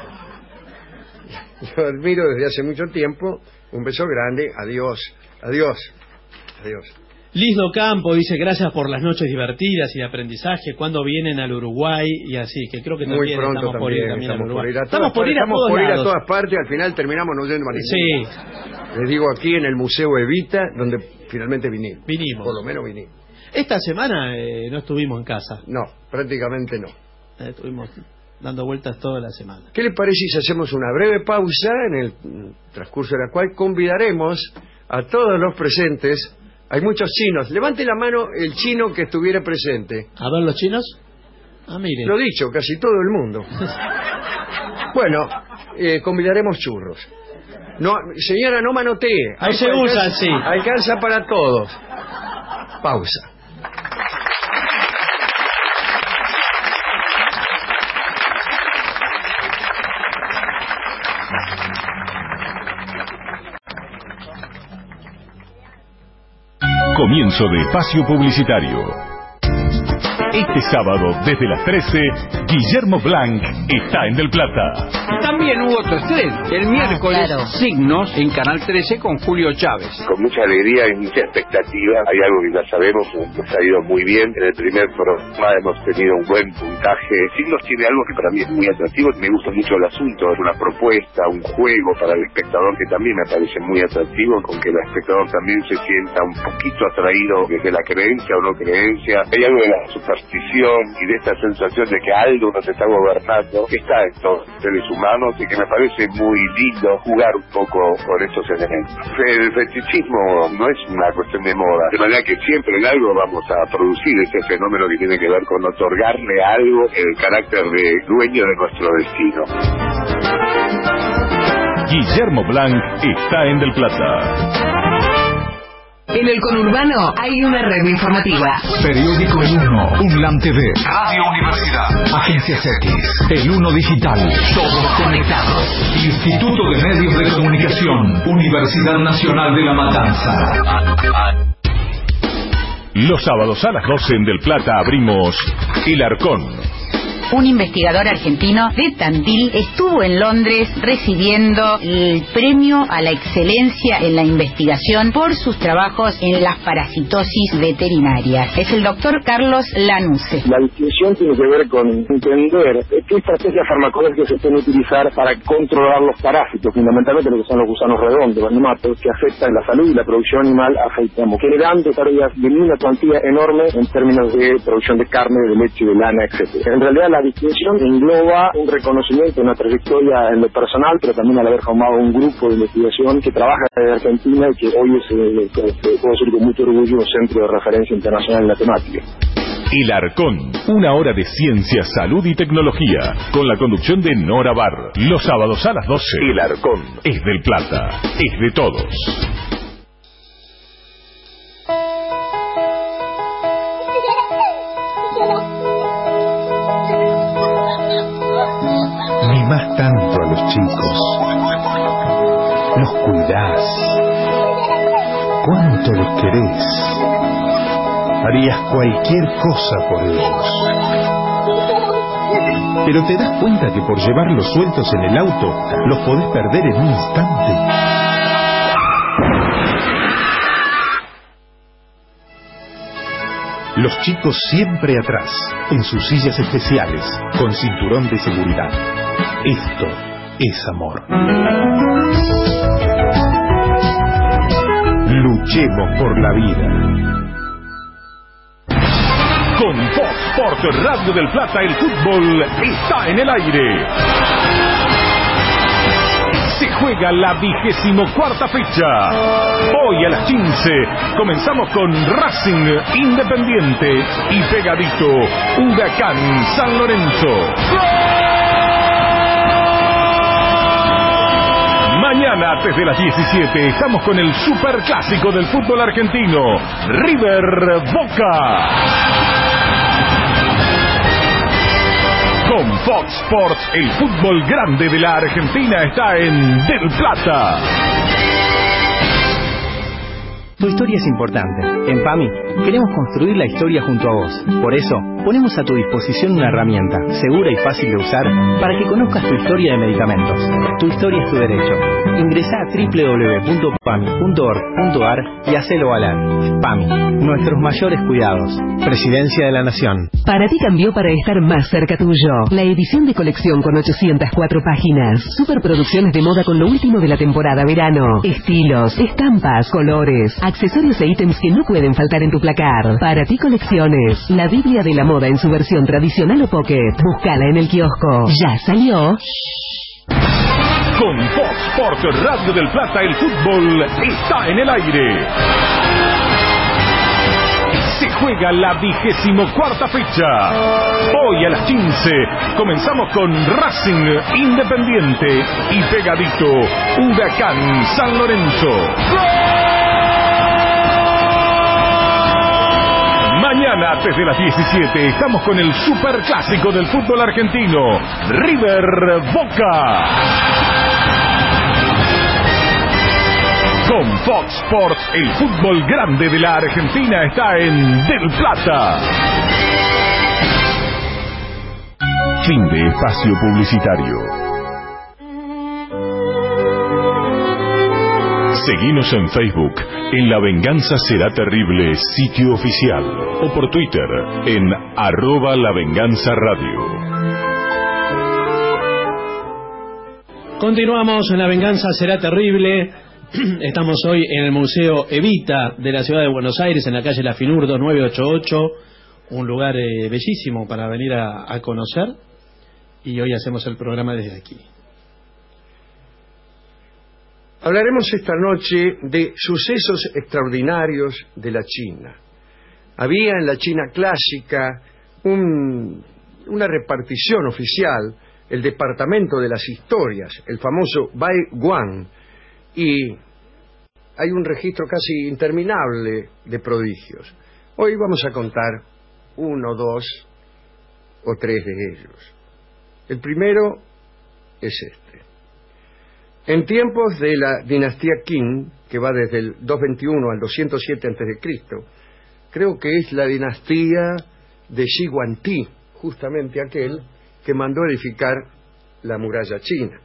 Yo admiro desde hace mucho tiempo. Un beso grande. Adiós. Adiós. Adiós. Liz Docampo dice, gracias por las noches divertidas y de aprendizaje. ¿Cuándo vienen al Uruguay? Y así, que creo que muy también pronto estamos por ir también al Uruguay. Estamos por ir a todas partes. Al final terminamos no yendo a ningún Sí. Les digo, aquí en el Museo Evita, donde finalmente vinimos. Por lo menos vinimos. Esta semana no estuvimos en casa. No, prácticamente no. Estuvimos dando vueltas toda la semana. ¿Qué le parece si hacemos una breve pausa en el transcurso de la cual convidaremos a todos los presentes? Hay muchos chinos. Levante la mano el chino que estuviera presente. A ver, ¿los chinos? Ah, mire. Lo dicho, casi todo el mundo. Bueno, convidaremos churros. No, señora, no manotee. No se usa así. Alcanza para todos. Pausa. Comienzo de espacio publicitario. Este sábado, desde las 13, Guillermo Blanc está en Del Plata. También hubo otro estreno. El miércoles, claro. Signos en Canal 13 con Julio Chávez. Con mucha alegría y mucha expectativa. Hay algo que ya sabemos, nos ha ido muy bien. En el primer programa hemos tenido un buen puntaje. Signos tiene algo que para mí es muy atractivo. Me gusta mucho el asunto. Es una propuesta, un juego para el espectador que también me parece muy atractivo, con que el espectador también se sienta un poquito atraído desde la creencia o no creencia. Hay algo de la superstición y de esta sensación de que algo nos está gobernando, que está en todos los seres humanos y que me parece muy lindo jugar un poco con estos elementos. El fetichismo no es una cuestión de moda, de manera que siempre en algo vamos a producir ese fenómeno que tiene que ver con otorgarle a algo el carácter de dueño de nuestro destino. Guillermo Blanc está en Del Plata. En el conurbano hay una red informativa. Periódico El Uno, UNLAM TV, Radio Universidad, Agencias X, El Uno Digital, todos conectados. Instituto de Medios de Comunicación, Universidad Nacional de La Matanza. Los sábados a las 12 en Del Plata abrimos El Arcón. Un investigador argentino de Tandil estuvo en Londres recibiendo el premio a la excelencia en la investigación por sus trabajos en las parasitosis veterinarias. Es el doctor Carlos Lanuse. La distinción tiene que ver con entender qué estrategias farmacológicas se pueden utilizar para controlar los parásitos, fundamentalmente lo que son los gusanos redondos, los nematos, que afectan la salud y la producción animal, generando pérdidas de una cuantía enorme en términos de producción de carne, de leche, de lana, etc. En realidad la distinción engloba un reconocimiento, una trayectoria en lo personal, pero también al haber formado un grupo de investigación que trabaja en Argentina y que hoy es, puedo decir con mucho orgullo, un centro de referencia internacional en la temática. El Arcón, una hora de ciencia, salud y tecnología, con la conducción de Nora Barr, los sábados a las 12. El Arcón es del Plata, es de todos. Mimás tanto a los chicos, los cuidás, cuánto los querés, harías cualquier cosa por ellos. Pero te das cuenta que por llevarlos sueltos en el auto, los podés perder en un instante. Los chicos siempre atrás, en sus sillas especiales, con cinturón de seguridad. Esto es amor. Luchemos por la vida. Con Fox Sports Radio del Plata, el fútbol está en el aire. Se juega la 24ª fecha. Hoy a las 15 comenzamos con Racing, Independiente y pegadito Huracán San Lorenzo. Mañana desde las 17 estamos con el superclásico del fútbol argentino, River Boca. Con Fox Sports, el fútbol grande de la Argentina está en Del Plata. Tu historia es importante. En PAMI queremos construir la historia junto a vos. Por eso, ponemos a tu disposición una herramienta segura y fácil de usar para que conozcas tu historia de medicamentos. Tu historia es tu derecho. Ingresá a www.pami.org.ar y hacelo valer. PAMI, nuestros mayores cuidados. Presidencia de la Nación. Para ti cambió para estar más cerca tuyo. La edición de colección con 804 páginas. Superproducciones de moda con lo último de la temporada verano. Estilos, estampas, colores, accesorios e ítems que no pueden faltar en tu placar. Para ti colecciones. La Biblia de la moda en su versión tradicional o pocket. Búscala en el kiosco. Ya salió. Con Fox Sports Radio del Plata, el fútbol está en el aire. Se juega la 24ª fecha. Hoy a las 15 comenzamos con Racing, Independiente y pegadito Huracán San Lorenzo. Mañana desde las 17 estamos con el superclásico del fútbol argentino, River Boca. Con Fox Sports, el fútbol grande de la Argentina está en Del Plata. Fin de espacio publicitario. Seguinos en Facebook, en La Venganza Será Terrible, sitio oficial, o por Twitter, en @LaVenganzaRadio. Continuamos en La Venganza Será Terrible. Estamos hoy en el Museo Evita de la Ciudad de Buenos Aires, en la calle La Finur 2988, un lugar bellísimo para venir a conocer, y hoy hacemos el programa desde aquí. Hablaremos esta noche de sucesos extraordinarios de la China. Había en la China clásica una repartición oficial, el Departamento de las Historias, el famoso Bai Guan, y hay un registro casi interminable de prodigios. Hoy vamos a contar 1, 2 o 3 de ellos. El primero es este. En tiempos de la dinastía Qing, que va desde el 221 al 207 a.C., creo que es la dinastía de Shi Huangdi, justamente aquel que mandó edificar la muralla china.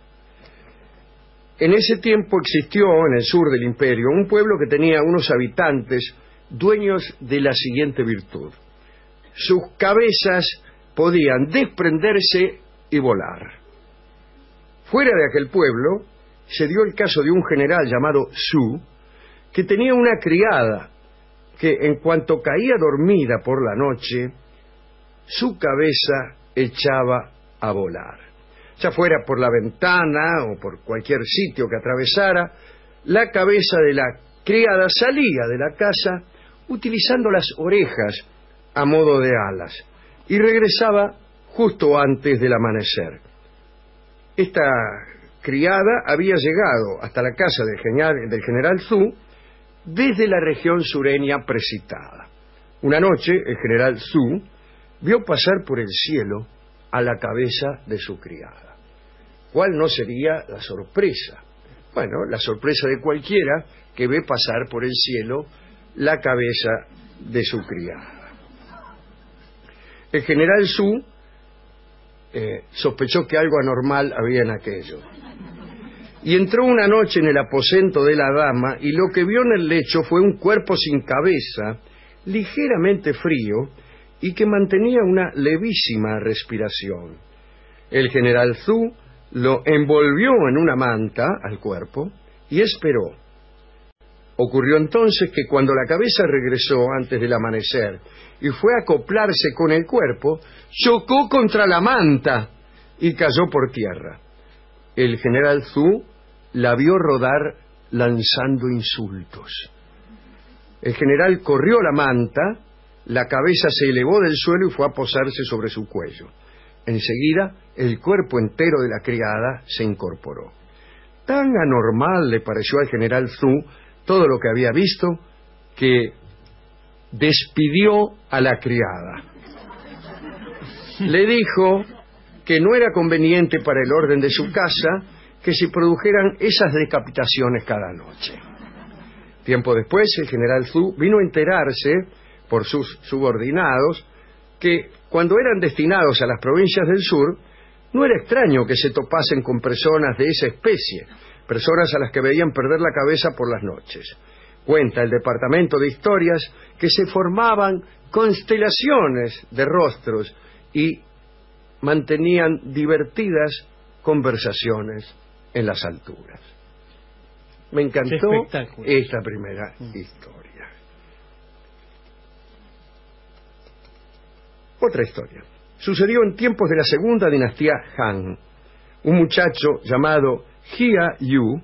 En ese tiempo existió en el sur del imperio un pueblo que tenía unos habitantes dueños de la siguiente virtud: sus cabezas podían desprenderse y volar. Fuera de aquel pueblo se dio el caso de un general llamado Su, que tenía una criada que en cuanto caía dormida por la noche, su cabeza echaba a volar. Ya fuera por la ventana o por cualquier sitio que atravesara, la cabeza de la criada salía de la casa utilizando las orejas a modo de alas y regresaba justo antes del amanecer. Esta criada había llegado hasta la casa del general Zhu desde la región sureña precitada. Una noche el general Zhu vio pasar por el cielo a la cabeza de su criada. ¿Cuál no sería la sorpresa? Bueno, la sorpresa de cualquiera que ve pasar por el cielo la cabeza de su criada. El general Zhu sospechó que algo anormal había en aquello. Y entró una noche en el aposento de la dama y lo que vio en el lecho fue un cuerpo sin cabeza, ligeramente frío y que mantenía una levísima respiración. El general Zhu lo envolvió en una manta al cuerpo y esperó. Ocurrió entonces que cuando la cabeza regresó antes del amanecer y fue a acoplarse con el cuerpo, chocó contra la manta y cayó por tierra. El general Zhu la vio rodar lanzando insultos. El general corrió la manta, la cabeza se elevó del suelo y fue a posarse sobre su cuello. Enseguida, el cuerpo entero de la criada se incorporó. Tan anormal le pareció al general Zhu todo lo que había visto, que despidió a la criada. Le dijo que no era conveniente para el orden de su casa que se produjeran esas decapitaciones cada noche. Tiempo después, el general Zhu vino a enterarse por sus subordinados que cuando eran destinados a las provincias del sur, no era extraño que se topasen con personas de esa especie, personas a las que veían perder la cabeza por las noches. Cuenta el Departamento de Historias que se formaban constelaciones de rostros y mantenían divertidas conversaciones en las alturas. Me encantó esta primera historia. Otra historia. Sucedió en tiempos de la segunda dinastía Han. Un muchacho llamado Jia Yu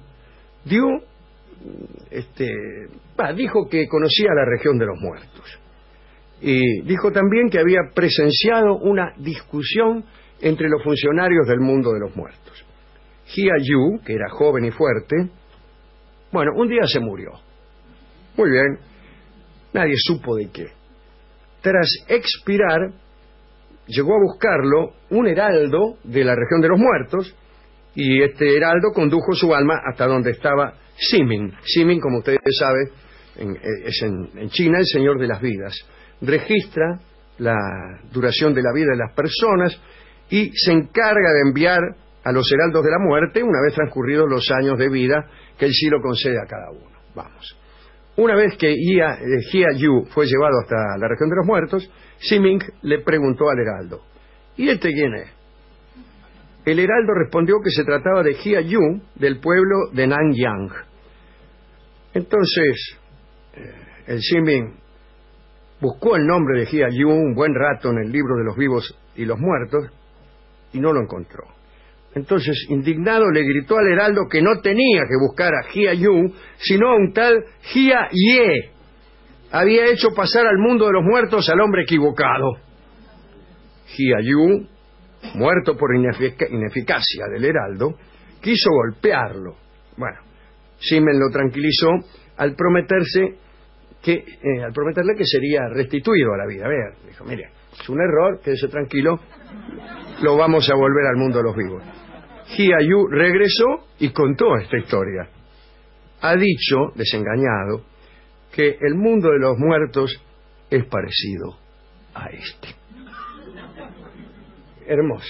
dijo que conocía la región de los muertos. Y dijo también que había presenciado una discusión entre los funcionarios del mundo de los muertos. Jia Yu, que era joven y fuerte, bueno, un día se murió. Muy bien, nadie supo de qué. Tras expirar, llegó a buscarlo un heraldo de la región de los muertos, y este heraldo condujo su alma hasta donde estaba Siming. Siming, como ustedes saben, es en China el señor de las vidas. Registra la duración de la vida de las personas y se encarga de enviar a los heraldos de la muerte una vez transcurridos los años de vida que el cielo concede a cada uno. Vamos. Una vez que Jia Yu fue llevado hasta la región de los muertos, Siming le preguntó al heraldo: ¿y este quién es? El heraldo respondió que se trataba de Jia Yu, del pueblo de Nanyang. Entonces, el Siming buscó el nombre de Jia Yu un buen rato en el libro de los vivos y los muertos y no lo encontró. Entonces, indignado, le gritó al heraldo que no tenía que buscar a Jia Yu, sino a un tal Jia Ye. Había hecho pasar al mundo de los muertos al hombre equivocado. Jia Yu, muerto por ineficacia del heraldo, quiso golpearlo. Bueno, Simen lo tranquilizó al prometerle que sería restituido a la vida. Vea, dijo: mire, es un error, quédese tranquilo, lo vamos a volver al mundo de los vivos. Jia Yu regresó y contó esta historia. Ha dicho, desengañado, que el mundo de los muertos es parecido a este. Hermosa,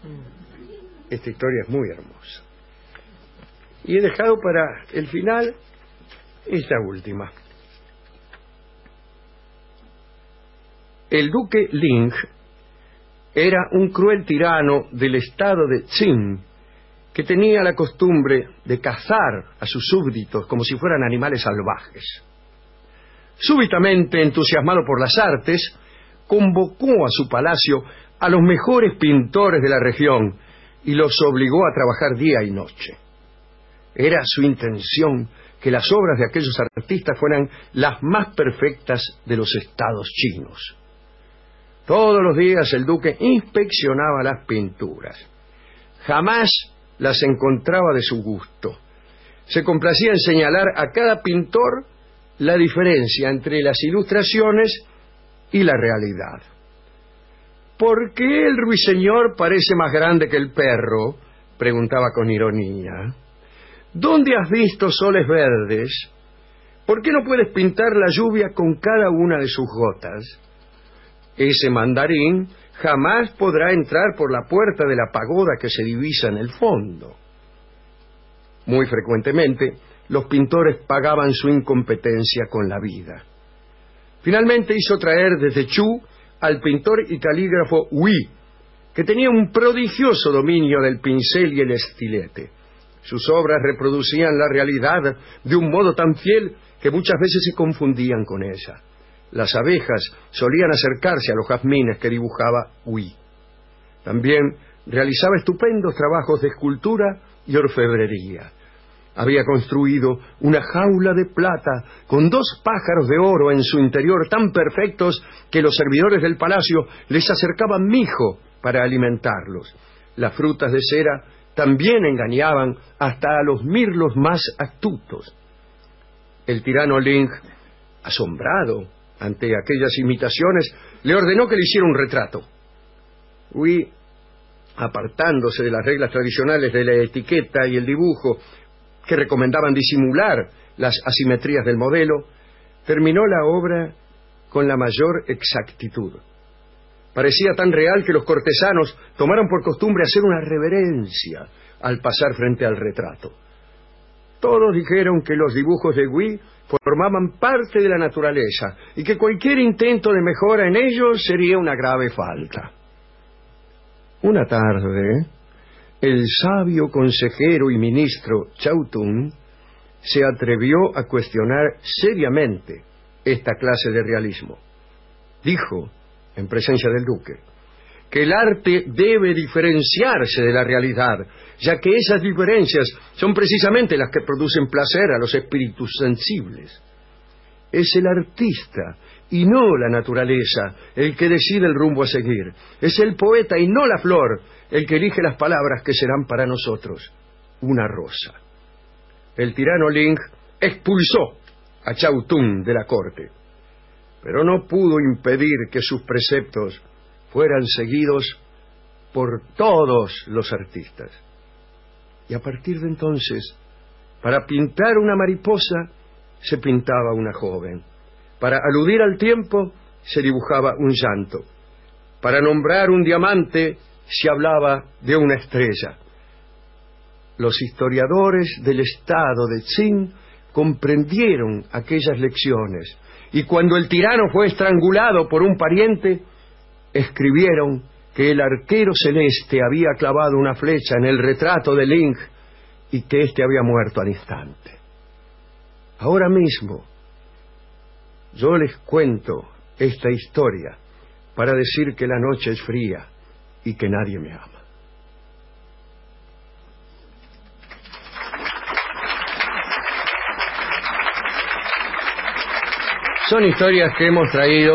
Esta historia es muy hermosa. Y he dejado para el final esta última. El duque Ling era un cruel tirano del estado de Qin que tenía la costumbre de cazar a sus súbditos como si fueran animales salvajes. Súbitamente, entusiasmado por las artes, convocó a su palacio a los mejores pintores de la región y los obligó a trabajar día y noche. Era su intención que las obras de aquellos artistas fueran las más perfectas de los estados chinos. Todos los días el duque inspeccionaba las pinturas. Jamás las encontraba de su gusto. Se complacía en señalar a cada pintor la diferencia entre las ilustraciones y la realidad. ¿Por qué el ruiseñor parece más grande que el perro?, preguntaba con ironía. ¿Dónde has visto soles verdes? ¿Por qué no puedes pintar la lluvia con cada una de sus gotas? Ese mandarín jamás podrá entrar por la puerta de la pagoda que se divisa en el fondo. Muy frecuentemente, los pintores pagaban su incompetencia con la vida. Finalmente hizo traer desde Chu al pintor y calígrafo Hui, que tenía un prodigioso dominio del pincel y el estilete. Sus obras reproducían la realidad de un modo tan fiel que muchas veces se confundían con ella. Las abejas solían acercarse a los jazmines que dibujaba Hui. También realizaba estupendos trabajos de escultura y orfebrería. Había construido una jaula de plata con 2 pájaros de oro en su interior tan perfectos que los servidores del palacio les acercaban mijo para alimentarlos. Las frutas de cera también engañaban hasta a los mirlos más astutos. El tirano Ling, asombrado ante aquellas imitaciones, le ordenó que le hiciera un retrato. Hui, apartándose de las reglas tradicionales de la etiqueta y el dibujo, que recomendaban disimular las asimetrías del modelo, terminó la obra con la mayor exactitud. Parecía tan real que los cortesanos tomaron por costumbre hacer una reverencia al pasar frente al retrato. Todos dijeron que los dibujos de Hui formaban parte de la naturaleza y que cualquier intento de mejora en ellos sería una grave falta. Una tarde, el sabio consejero y ministro Chao Tung se atrevió a cuestionar seriamente esta clase de realismo. Dijo, en presencia del duque, que el arte debe diferenciarse de la realidad, ya que esas diferencias son precisamente las que producen placer a los espíritus sensibles. Es el artista y no la naturaleza el que decide el rumbo a seguir. Es el poeta y no la flor el que elige las palabras que serán para nosotros una rosa. El tirano Ling expulsó a Chao Tung de la corte, pero no pudo impedir que sus preceptos fueran seguidos por todos los artistas. Y a partir de entonces, para pintar una mariposa, se pintaba una joven. Para aludir al tiempo, se dibujaba un llanto. Para nombrar un diamante, se hablaba de una estrella. Los historiadores del estado de Qin comprendieron aquellas lecciones, y cuando el tirano fue estrangulado por un pariente, escribieron que el arquero celeste había clavado una flecha en el retrato de Ling y que éste había muerto al instante. Ahora mismo, yo les cuento esta historia para decir que la noche es fría y que nadie me ama. Son historias que hemos traído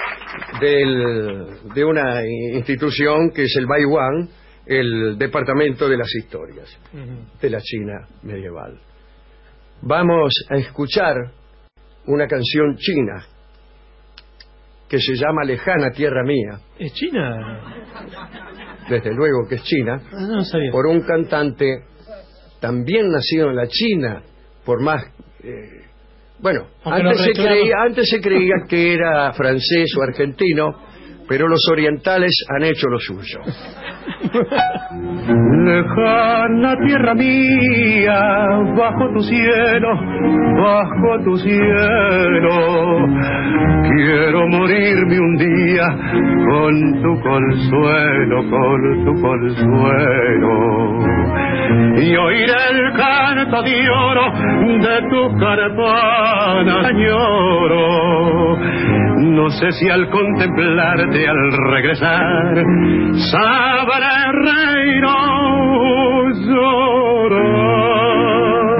de una institución que es el Baiwan, el Departamento de las Historias de la China medieval. Vamos a escuchar una canción china que se llama Lejana Tierra Mía. ¿Es china? Desde luego que es china. No sabía. Por un cantante también nacido en la China, por más... Bueno, antes se creía que era francés o argentino, pero los orientales han hecho lo suyo. Lejana tierra mía, bajo tu cielo, quiero morirme un día con tu consuelo, y oír el canto de oro de tu caravana. Añoro, no sé si al contemplarte, al regresar, sabré reír o llorar.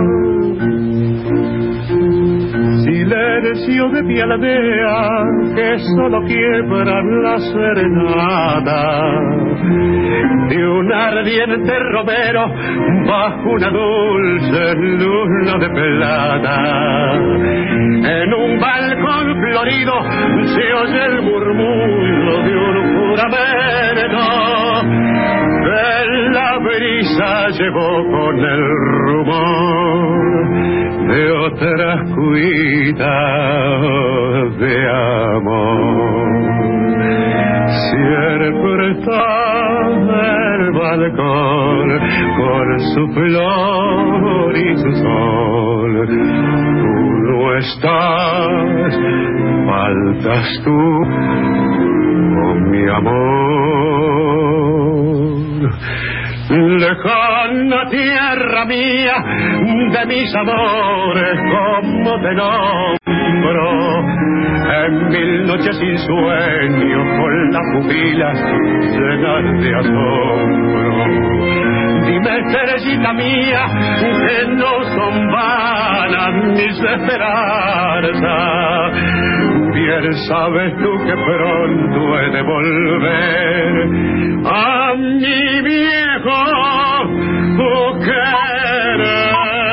Silencio de mi aldea que solo quiebra la serenata de un ardiente romero bajo una dulce luna de plata. En un balcón florido se oye el murmullo de un juramento que la brisa llevó con el rumor de otras cuitas de amor. Siempre está el balcón con su flor y su sol. Tú no estás, faltas tú, oh mi amor. Lejana tierra mía, de mis amores, como te nombro, en mil noches sin sueño, con las pupilas llenas de asombro. Dime, estrellita mía, que no son vanas mis esperanzas. Bien sabes tú que pronto he de volver a mi viejo querer.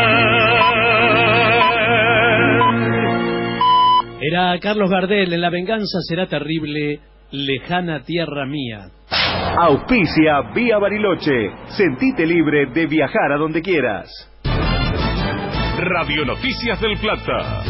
Era Carlos Gardel en La venganza será terrible, lejana tierra mía. Auspicia Vía Bariloche. Sentite libre de viajar a donde quieras. Radio Noticias del Plata.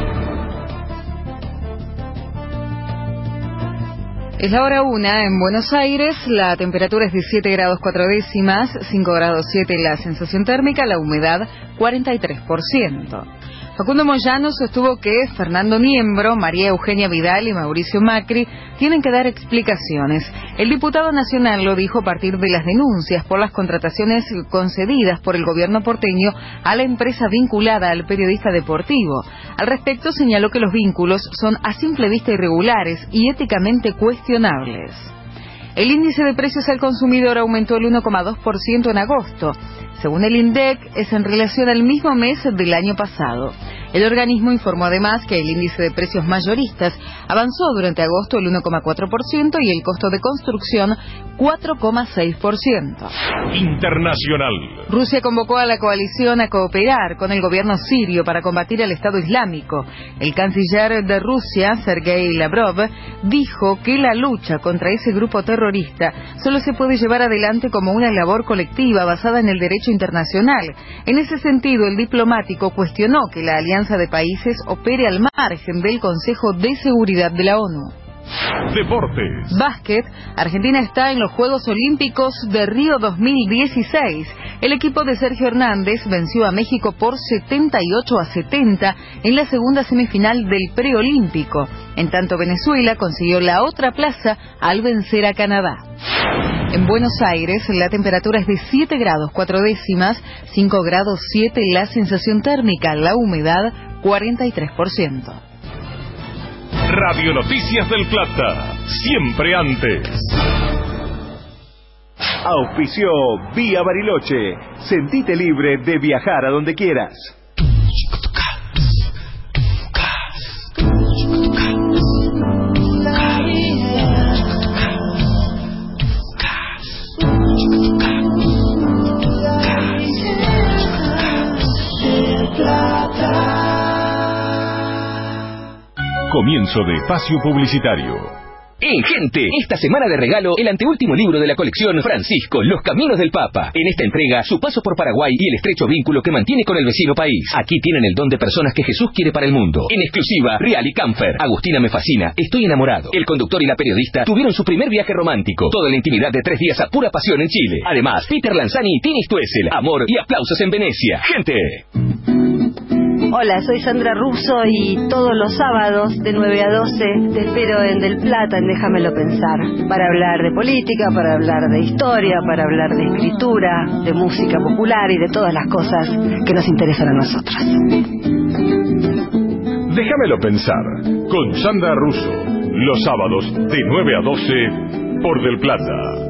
Es la hora 1 en Buenos Aires, la temperatura es de 7 grados 4 décimas, 5 grados 7 la sensación térmica, la humedad 43%. Facundo Moyano sostuvo que Fernando Niembro, María Eugenia Vidal y Mauricio Macri tienen que dar explicaciones. El diputado nacional lo dijo a partir de las denuncias por las contrataciones concedidas por el gobierno porteño a la empresa vinculada al periodista deportivo. Al respecto señaló que los vínculos son a simple vista irregulares y éticamente cuestionables. El índice de precios al consumidor aumentó el 1,2% en agosto. Según el INDEC, es en relación al mismo mes del año pasado. El organismo informó además que el índice de precios mayoristas avanzó durante agosto el 1,4% y el costo de construcción 4,6%. Internacional. Rusia convocó a la coalición a cooperar con el gobierno sirio para combatir al Estado Islámico. El canciller de Rusia, Sergei Lavrov, dijo que la lucha contra ese grupo terrorista solo se puede llevar adelante como una labor colectiva basada en el derecho internacional. En ese sentido, el diplomático cuestionó que la alianza de países opere al margen del Consejo de Seguridad de la ONU. Deportes. Básquet. Argentina está en los Juegos Olímpicos de Río 2016. El equipo de Sergio Hernández venció a México por 78-70 en la segunda semifinal del preolímpico. En tanto, Venezuela consiguió la otra plaza al vencer a Canadá. En Buenos Aires, la temperatura es de 7 grados 4 décimas, 5 grados 7 la sensación térmica, la humedad 43%. Radio Noticias del Plata, siempre antes. Auspició Vía Bariloche. Sentite libre de viajar a donde quieras. Comienzo de espacio publicitario. En Gente, esta semana de regalo, el anteúltimo libro de la colección Francisco, Los Caminos del Papa. En esta entrega, su paso por Paraguay y el estrecho vínculo que mantiene con el vecino país. Aquí tienen el don de personas que Jesús quiere para el mundo. En exclusiva, Real y Camfer. Agustina me fascina, estoy enamorado. El conductor y la periodista tuvieron su primer viaje romántico. Toda la intimidad de 3 días a pura pasión en Chile. Además, Peter Lanzani y Tini Stoessel. Amor y aplausos en Venecia. Gente. Hola, soy Sandra Russo y todos los sábados de 9 a 12 te espero en Del Plata, en Déjamelo Pensar, para hablar de política, para hablar de historia, para hablar de escritura, de música popular y de todas las cosas que nos interesan a nosotros. Déjamelo Pensar, con Sandra Russo, los sábados de 9 a 12 por Del Plata.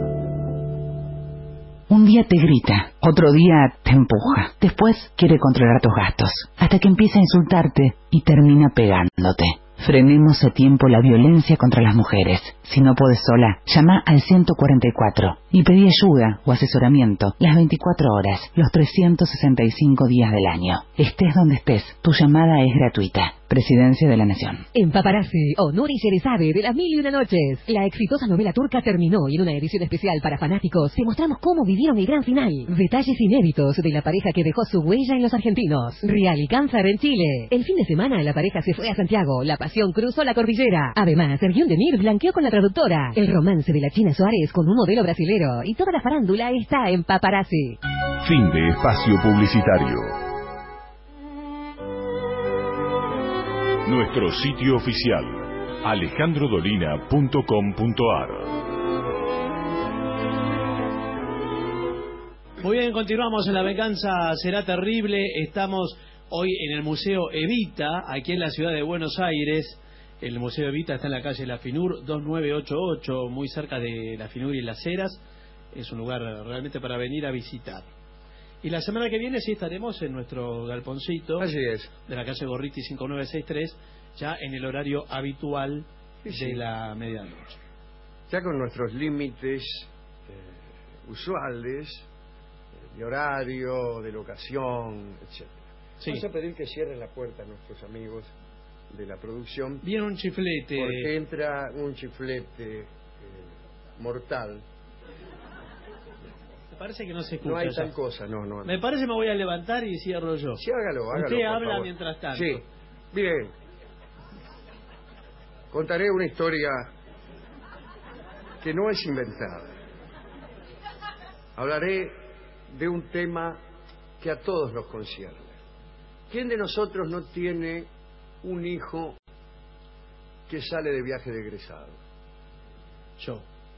Un día te grita, otro día te empuja, después quiere controlar tus gastos, hasta que empieza a insultarte y termina pegándote. Frenemos a tiempo la violencia contra las mujeres. Si no podés sola, llama al 144 y pedí ayuda o asesoramiento las 24 horas, los 365 días del año. Estés donde estés, tu llamada es gratuita. Presidencia de la Nación. En Paparazzi, Onuri Sherezade de Las Mil y Una Noches. La exitosa novela turca terminó y en una edición especial para fanáticos te mostramos cómo vivieron el gran final. Detalles inéditos de la pareja que dejó su huella en los argentinos. Real y Cáncer en Chile. El fin de semana la pareja se fue a Santiago. La pasión cruzó la cordillera. Además, Sergión Demir blanqueó con la traductora. El romance de la China Suárez con un modelo brasilero. Y toda la farándula está en Paparazzi. Fin de espacio publicitario. Nuestro sitio oficial, alejandrodolina.com.ar. Muy bien, continuamos en La Venganza Será Terrible. Estamos hoy en el Museo Evita, aquí en la ciudad de Buenos Aires. El Museo Evita está en la calle La Finur 2988, muy cerca de La Finur y Las Heras. Es un lugar realmente para venir a visitar. Y la semana que viene sí estaremos en nuestro galponcito. Así es. De la calle Gorriti 5963, ya en el horario habitual de la medianoche. Ya con nuestros límites usuales de horario, de locación, etc. Sí. Vamos a pedir que cierren la puerta a nuestros amigos de la producción. Viene un chiflete. Porque entra un chiflete mortal. Me parece que no se escucha. No hay ya. tal cosa, no. Me parece que me voy a levantar y cierro yo. Sí, hágalo. Usted habla favor. mientras tanto. Sí, bien. Contaré una historia que no es inventada. Hablaré de un tema que a todos nos concierne. ¿Quién de nosotros no tiene un hijo que sale de viaje de egresado? Yo.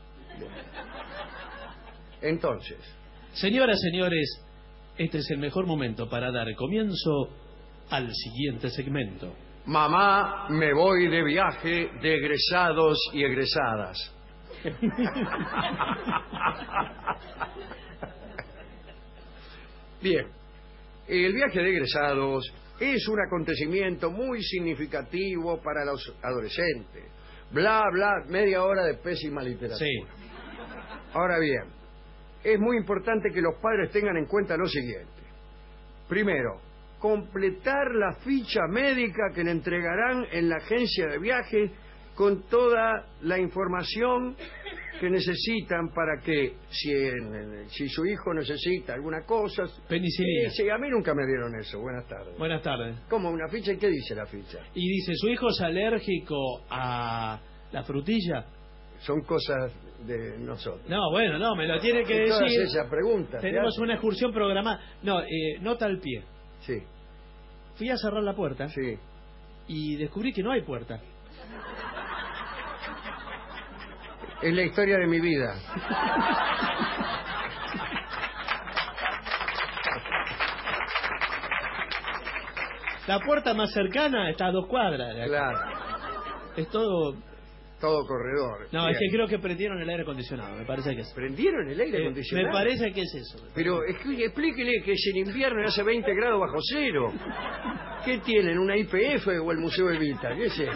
Entonces, señoras, señores, este es el mejor momento para dar comienzo al siguiente segmento. Mamá, me voy de viaje de egresados y egresadas. Bien, el viaje de egresados es un acontecimiento muy significativo para los adolescentes. Bla, bla, media hora de pésima literatura. Sí. Ahora bien, es muy importante que los padres tengan en cuenta lo siguiente. Primero, completar la ficha médica que le entregarán en la agencia de viaje con toda la información que necesitan para que, si su hijo necesita alguna cosa... Penicilina. Sí, a mí nunca me dieron eso. Buenas tardes. Buenas tardes. ¿Cómo? ¿Una ficha? ¿Y qué dice la ficha? Y dice, ¿su hijo es alérgico a la frutilla? Son cosas de nosotros. No, bueno, no, me lo tiene que decir. Todas esas preguntas. Tenemos una excursión programada. No, nota al pie. Sí. Fui a cerrar la puerta. Sí. Y descubrí que no hay puerta. Es la historia de mi vida. La puerta más cercana está a 2 cuadras de acá. Claro. Es todo corredor. No, es que creo que prendieron el aire acondicionado, me parece que es. ¿Prendieron el aire acondicionado? Me parece que es eso. Pero explíquele que es en invierno y hace 20 grados bajo cero. ¿Qué tienen? ¿Una IPF o el Museo Evita? ¿Qué sé?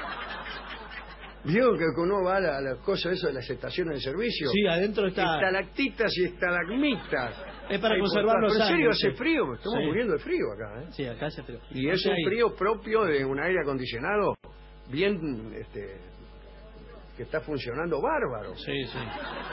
¿Vio que uno va a las cosas eso de las estaciones de servicio? Sí, adentro está... estalactitas y estalagmitas. Es para conservar los años. ¿En serio hace frío? Estamos muriendo de frío acá, ¿eh? Sí, acá hace frío. Y es un frío propio de un aire acondicionado bien... que está funcionando bárbaro. Sí, sí.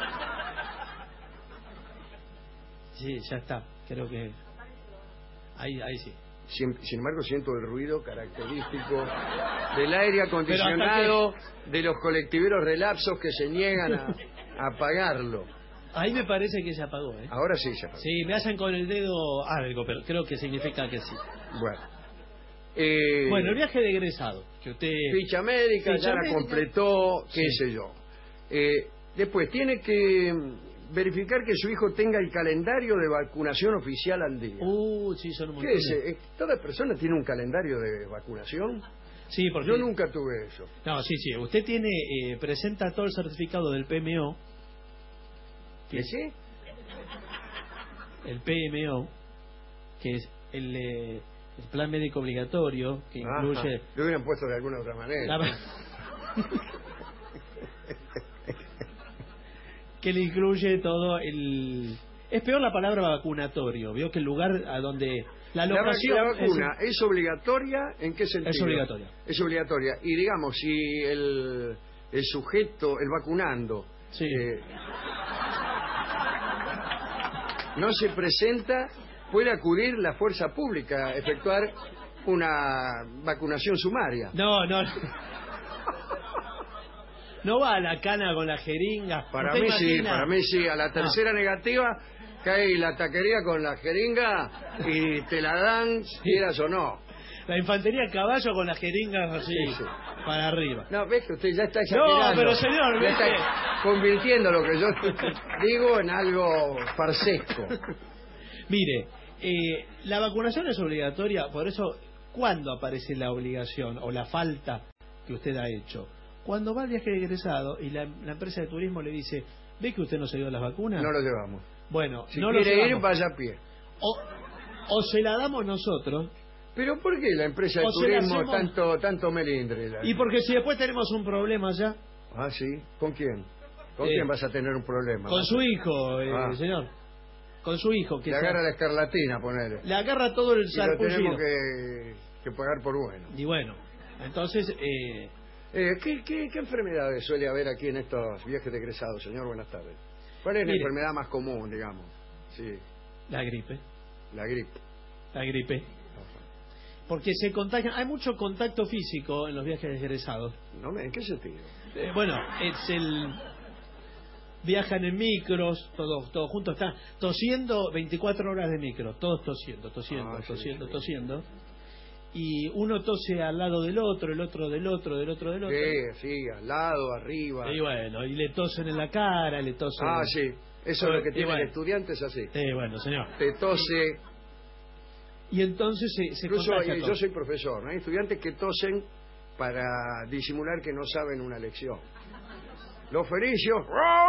Sí, ya está. Creo que... Ahí sí. Sin embargo, siento el ruido característico del aire acondicionado de los colectiveros relapsos que se niegan a apagarlo. Ahí me parece que se apagó, ¿eh? Ahora sí se apagó. Sí, me hacen con el dedo algo, pero creo que significa que sí. Bueno. Bueno, el viaje de egresado, que usted... Ficha médica, ya la completó, qué sé yo. Después, tiene que verificar que su hijo tenga el calendario de vacunación oficial al día. Sí, son un ¿Qué montón. es? ¿Toda persona tiene un calendario de vacunación? Sí, porque... Yo nunca tuve eso. No, sí. Usted tiene, presenta todo el certificado del PMO. ¿Qué sí? El PMO, que es el plan médico obligatorio, que incluye... Lo hubieran puesto de alguna otra manera. Que le incluye todo el... Es peor la palabra vacunatorio. Veo que el lugar a donde... La locación... La vacuna es obligatoria, ¿en qué sentido? Es obligatoria. Es obligatoria. Y digamos, si el sujeto, el vacunando... Sí. No se presenta, puede acudir la fuerza pública a efectuar una vacunación sumaria. No. No va a la cana con la jeringa. Para mí sí, a la tercera negativa cae la taquería con la jeringa y te la dan, quieras o no. La infantería a caballo con las jeringas así, para arriba. No, ves que usted ya está exagerando. No, pero señor, ya está convirtiendo lo que yo digo en algo farsesco. Mire, la vacunación es obligatoria, por eso, ¿cuándo aparece la obligación o la falta que usted ha hecho? Cuando va al viaje de egresado y la empresa de turismo le dice, ¿ve que usted no se dio las vacunas? No lo llevamos. Bueno, si no quiere lo ir, vaya a pie. O se la damos nosotros. ¿Pero por qué la empresa de turismo tanto melindre? Y porque si después tenemos un problema ya. Ah, sí. ¿Con quién? ¿Con quién vas a tener un problema? Con su hijo, señor. Con su hijo. Que le agarra la escarlatina, ponele. Le agarra todo el sarpullido. Y lo tenemos que pagar por bueno. Y bueno, entonces... ¿Qué enfermedades suele haber aquí en estos viajes de egresados, señor? Buenas tardes. ¿Cuál es la enfermedad más común, digamos? Sí. La gripe. La gripe. La gripe. Porque se contagian, hay mucho contacto físico en los viajes de egresados. No, ¿en qué sentido? Bueno, es el... Viajan en micros, todos juntos, están tosiendo 24 horas de micro, todos tosiendo. Y uno tose al lado del otro, el otro del otro. Sí, al lado, arriba. Y bueno, y le tosen en la cara, le tosen... Ah, sí, eso es lo que tiene el estudiante, es así. Bueno, señor. Te tose... Y entonces se incluso contagia yo soy profesor, ¿no? Hay estudiantes que tosen para disimular que no saben una lección. Los fenicios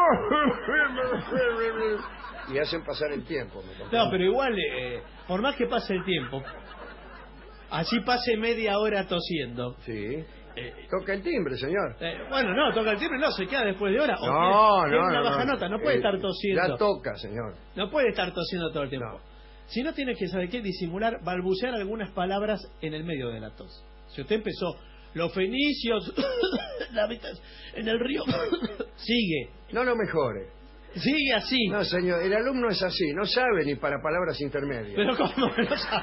y hacen pasar el tiempo. No, pero igual, por más que pase el tiempo, así pase media hora tosiendo. Sí. Toca el timbre, señor. Bueno, no, toca el timbre, no, se queda después de hora. No, una baja nota, no puede estar tosiendo. La toca, señor. No puede estar tosiendo todo el tiempo. No. Si no tiene que saber qué, disimular, balbucear algunas palabras en el medio de la tos. Si usted empezó, los fenicios, en el río, sigue. No lo mejore. Sigue así. No, señor, el alumno es así, no sabe ni para palabras intermedias. Pero ¿cómo no sabe?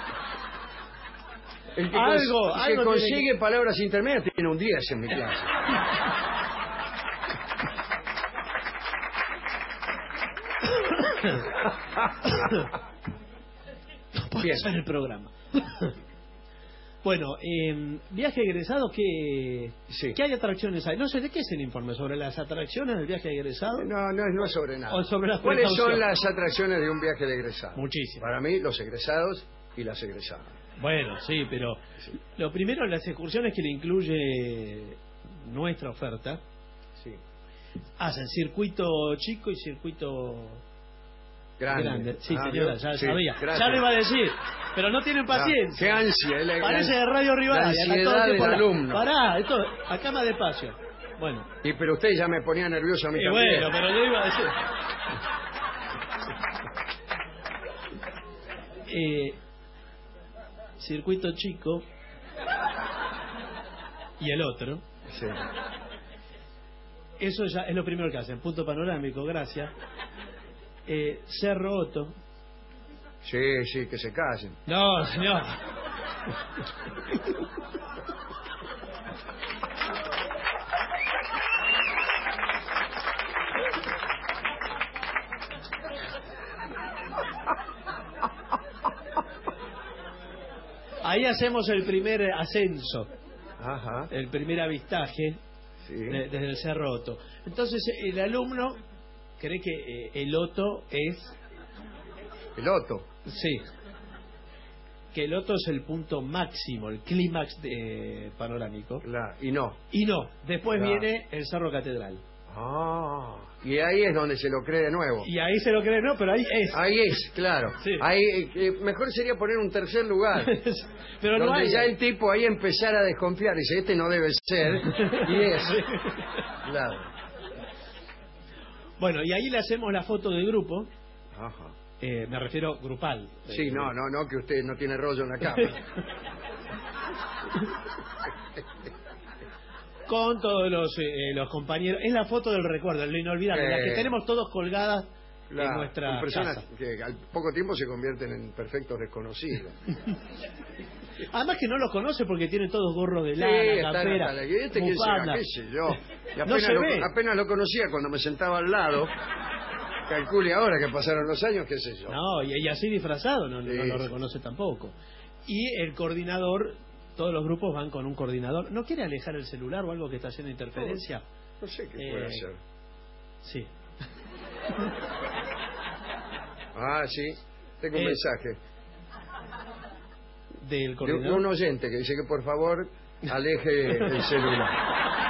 El que consigue palabras intermedias tiene un 10 en mi clase. No puede ser el programa. Bueno, viaje egresado, ¿qué hay atracciones hay? No sé, ¿de qué es el informe? ¿Sobre las atracciones del viaje egresado? No es sobre nada. ¿O sobre las ¿Cuáles son las atracciones de un viaje de egresado? Muchísimas. Para mí, los egresados y las egresadas. Bueno, sí, pero lo primero, las excursiones que le incluye nuestra oferta. Sí. Hacen circuito chico y circuito grande. Sí, señora, ya sabía. Gracias. Ya lo iba a decir, pero no tienen paciencia. Qué ansia. Parece de Radio Rivadavia. La ansiedad del alumno. Pará, esto, acá más despacio. Bueno. Pero usted ya me ponía nervioso a mí también. Bueno, pero yo iba a decir. Circuito chico y el otro. Sí. Eso ya es lo primero que hacen. Punto panorámico, gracias. Cerro Otto. Sí, sí, que se casen. No, señor. Ahí hacemos el primer ascenso. Ajá. El primer avistaje. Sí. Desde el Cerro Otto. Entonces el alumno cree que el Otto es... ¿El Otto? Sí. Que el Otto es el punto máximo, el clímax panorámico. Claro. Y no. Y no. Después viene el Cerro Catedral. Ah, y ahí es donde se lo cree de nuevo. Y ahí se lo cree, no, pero ahí es. Ahí es, claro. Sí. Ahí mejor sería poner un tercer lugar. Pero donde no hay. Ya el tipo ahí empezara a desconfiar. Dice, este no debe ser. Y es. Claro. Bueno, y ahí le hacemos la foto de grupo. Ajá. Me refiero grupal. Sí, no, que usted no tiene rollo en la cama. Con todos los compañeros. Es la foto del recuerdo, lo inolvidable, la que tenemos todos colgadas en nuestra personas casa. Que al poco tiempo se convierten en perfectos desconocidos. Además que no los conoce porque tienen todos gorros de lana, campera, bufanda. Qué sé yo. Y apenas lo conocía cuando me sentaba al lado. Calcule ahora que pasaron los años, qué sé yo. No, y así disfrazado no lo reconoce tampoco. Y el coordinador, todos los grupos van con un coordinador. ¿No quiere alejar el celular o algo que está haciendo interferencia? No sé qué puede hacer. Sí. Sí. Tengo un mensaje. ¿Del coordinador? De un oyente que dice que por favor aleje el celular.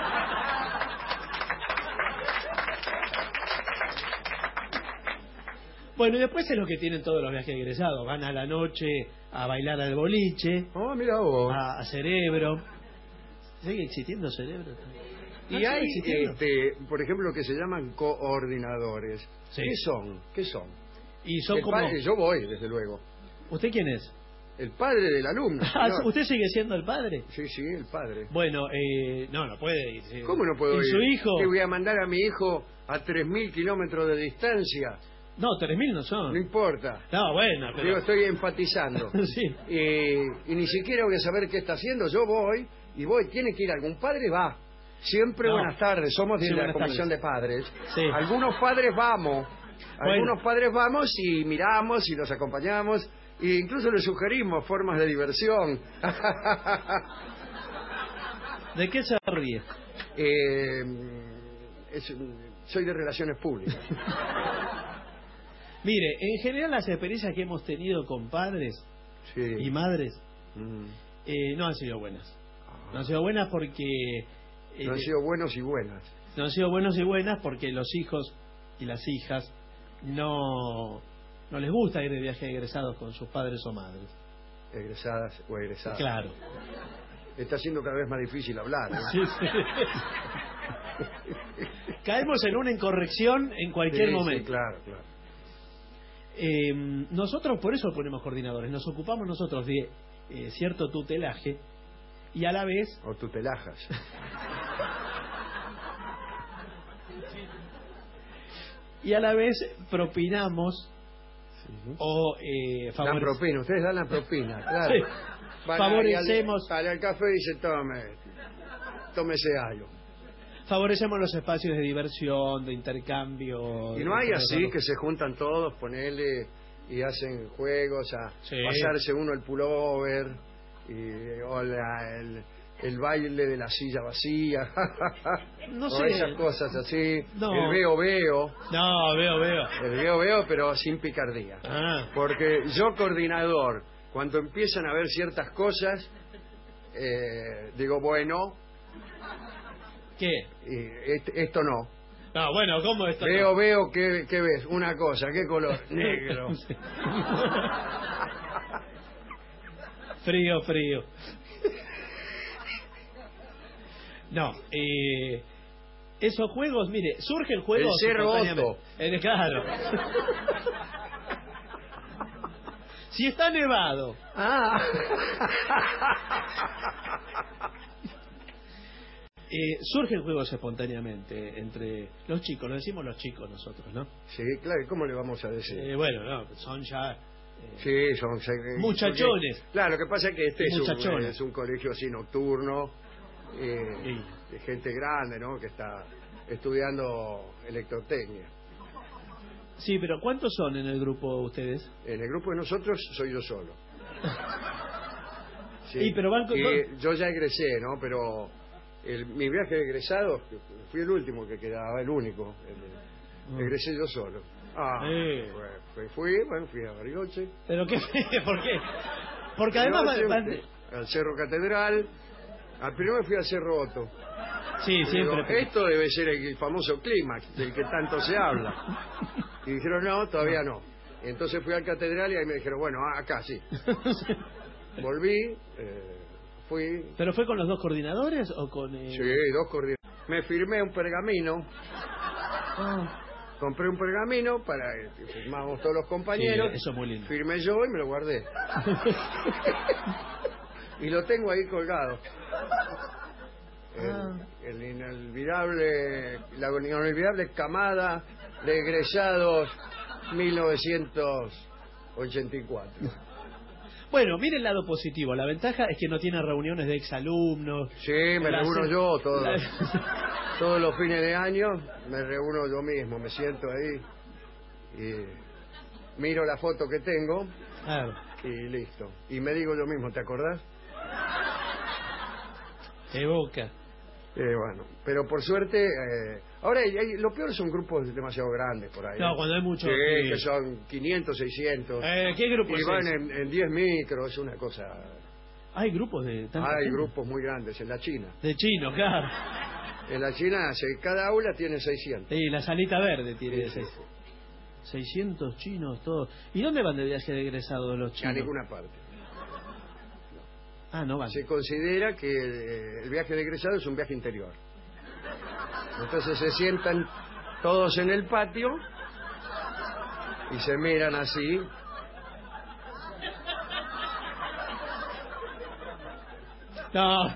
Bueno, y después es lo que tienen todos los viajes egresados. Van a la noche a bailar al boliche. Mira vos. A Cerebro. ¿Sigue existiendo Cerebro? Y hay, por ejemplo, lo que se llaman coordinadores. Sí. ¿Qué son? Y son como... Yo voy, desde luego. ¿Usted quién es? El padre del alumno. ¿Usted sigue siendo el padre? Sí, el padre. Bueno, no puede ir. Sí. ¿Cómo no puedo ir? ¿Y su hijo? ¿Que voy a mandar a mi hijo a 3.000 kilómetros de distancia? No, 3.000 no son. No importa. No, bueno, pero... Yo estoy enfatizando. Sí. Y ni siquiera voy a saber qué está haciendo. Yo voy, tiene que ir algún padre, va. Siempre buenas tardes, somos de la Comisión de Padres. Sí. Algunos padres vamos. Algunos padres vamos y miramos y los acompañamos. E incluso les sugerimos formas de diversión. ¿De qué se ríe? Soy de Relaciones Públicas. Mire, en general las experiencias que hemos tenido con padres y madres no han sido buenas. No han sido buenas porque... no han sido buenos y buenas. No han sido buenos y buenas porque los hijos y las hijas no les gusta ir de viaje egresados con sus padres o madres. Egresadas o egresadas. Claro. Está siendo cada vez más difícil hablar. Sí. Caemos en una incorrección en cualquier momento. Sí, claro. Nosotros por eso ponemos coordinadores. Nos ocupamos nosotros de cierto tutelaje y a la vez... O tutelajas. Y a la vez propinamos o dan propina, ustedes dan la propina, claro. Sí. Favorecemos al café y dice tómese algo. Favorecemos los espacios de diversión, de intercambio. Y no hay así que se juntan todos, ponele y hacen juegos a pasarse uno el pullover o el baile de la silla vacía. No o sé. Esas cosas así. No. El veo. No, veo. El veo, pero sin picardía. Porque yo, coordinador, cuando empiezan a ver ciertas cosas, digo, bueno... ¿Qué? Esto no. No, bueno, ¿cómo esto veo, no? Veo, ¿qué ves? Una cosa, ¿qué color? Negro. Frío. No, esos juegos, mire, surgen juegos... El Cerro Otto. Claro. Si está nevado. surgen juegos espontáneamente entre los chicos, lo decimos los chicos nosotros, ¿no? Sí, claro, ¿y cómo le vamos a decir? Bueno, no, son ya... sí, son... muchachones. Porque, claro, lo que pasa es que este es un colegio así nocturno, de gente grande, ¿no? Que está estudiando electrotecnia. Sí, pero ¿cuántos son en el grupo ustedes? En el grupo de nosotros soy yo solo. Sí, y pero van yo ya egresé, ¿no? Pero mi viaje de egresado, fui el último que quedaba, el único. Egresé yo solo. Fui a Bariloche. ¿Pero qué? ¿Por qué? Porque además... al Cerro Catedral. Primero me fui al Cerro Otto. Sí, siempre. Esto debe ser el famoso clímax del que tanto se habla. Y dijeron, no, todavía no. Entonces fui al Catedral y ahí me dijeron, bueno, acá sí. Volví, fui... ¿Pero fue con los dos coordinadores o con...? Sí, dos coordinadores. Me firmé un pergamino. Compré un pergamino para que firmamos todos los compañeros. Sí, eso es muy lindo. Firmé yo y me lo guardé. Y lo tengo ahí colgado. La inolvidable camada de egresados 1984. Bueno, mire el lado positivo. La ventaja es que no tiene reuniones de exalumnos. Sí, me reúno yo todos los fines de año. Me reúno yo mismo, me siento ahí y miro la foto que tengo. Claro. Y listo. Y me digo yo mismo, ¿te acordás? Evoca. Bueno, pero por suerte, ahora lo peor son grupos demasiado grandes por ahí. No, cuando hay muchos. Sí, que son 500, 600. ¿Qué grupos? Y van en 10 micros, es una cosa. ¿Hay grupos de tanta Hay gente? grupos muy grandes en la China. De chinos, claro. En la China, cada aula tiene 600. Sí, la salita verde tiene sí. 600 chinos, todos. ¿Y dónde van de viaje de egresados los chinos? A ninguna parte. No van. Se considera que el viaje de egresado es un viaje interior. Entonces se sientan todos en el patio y se miran así. No.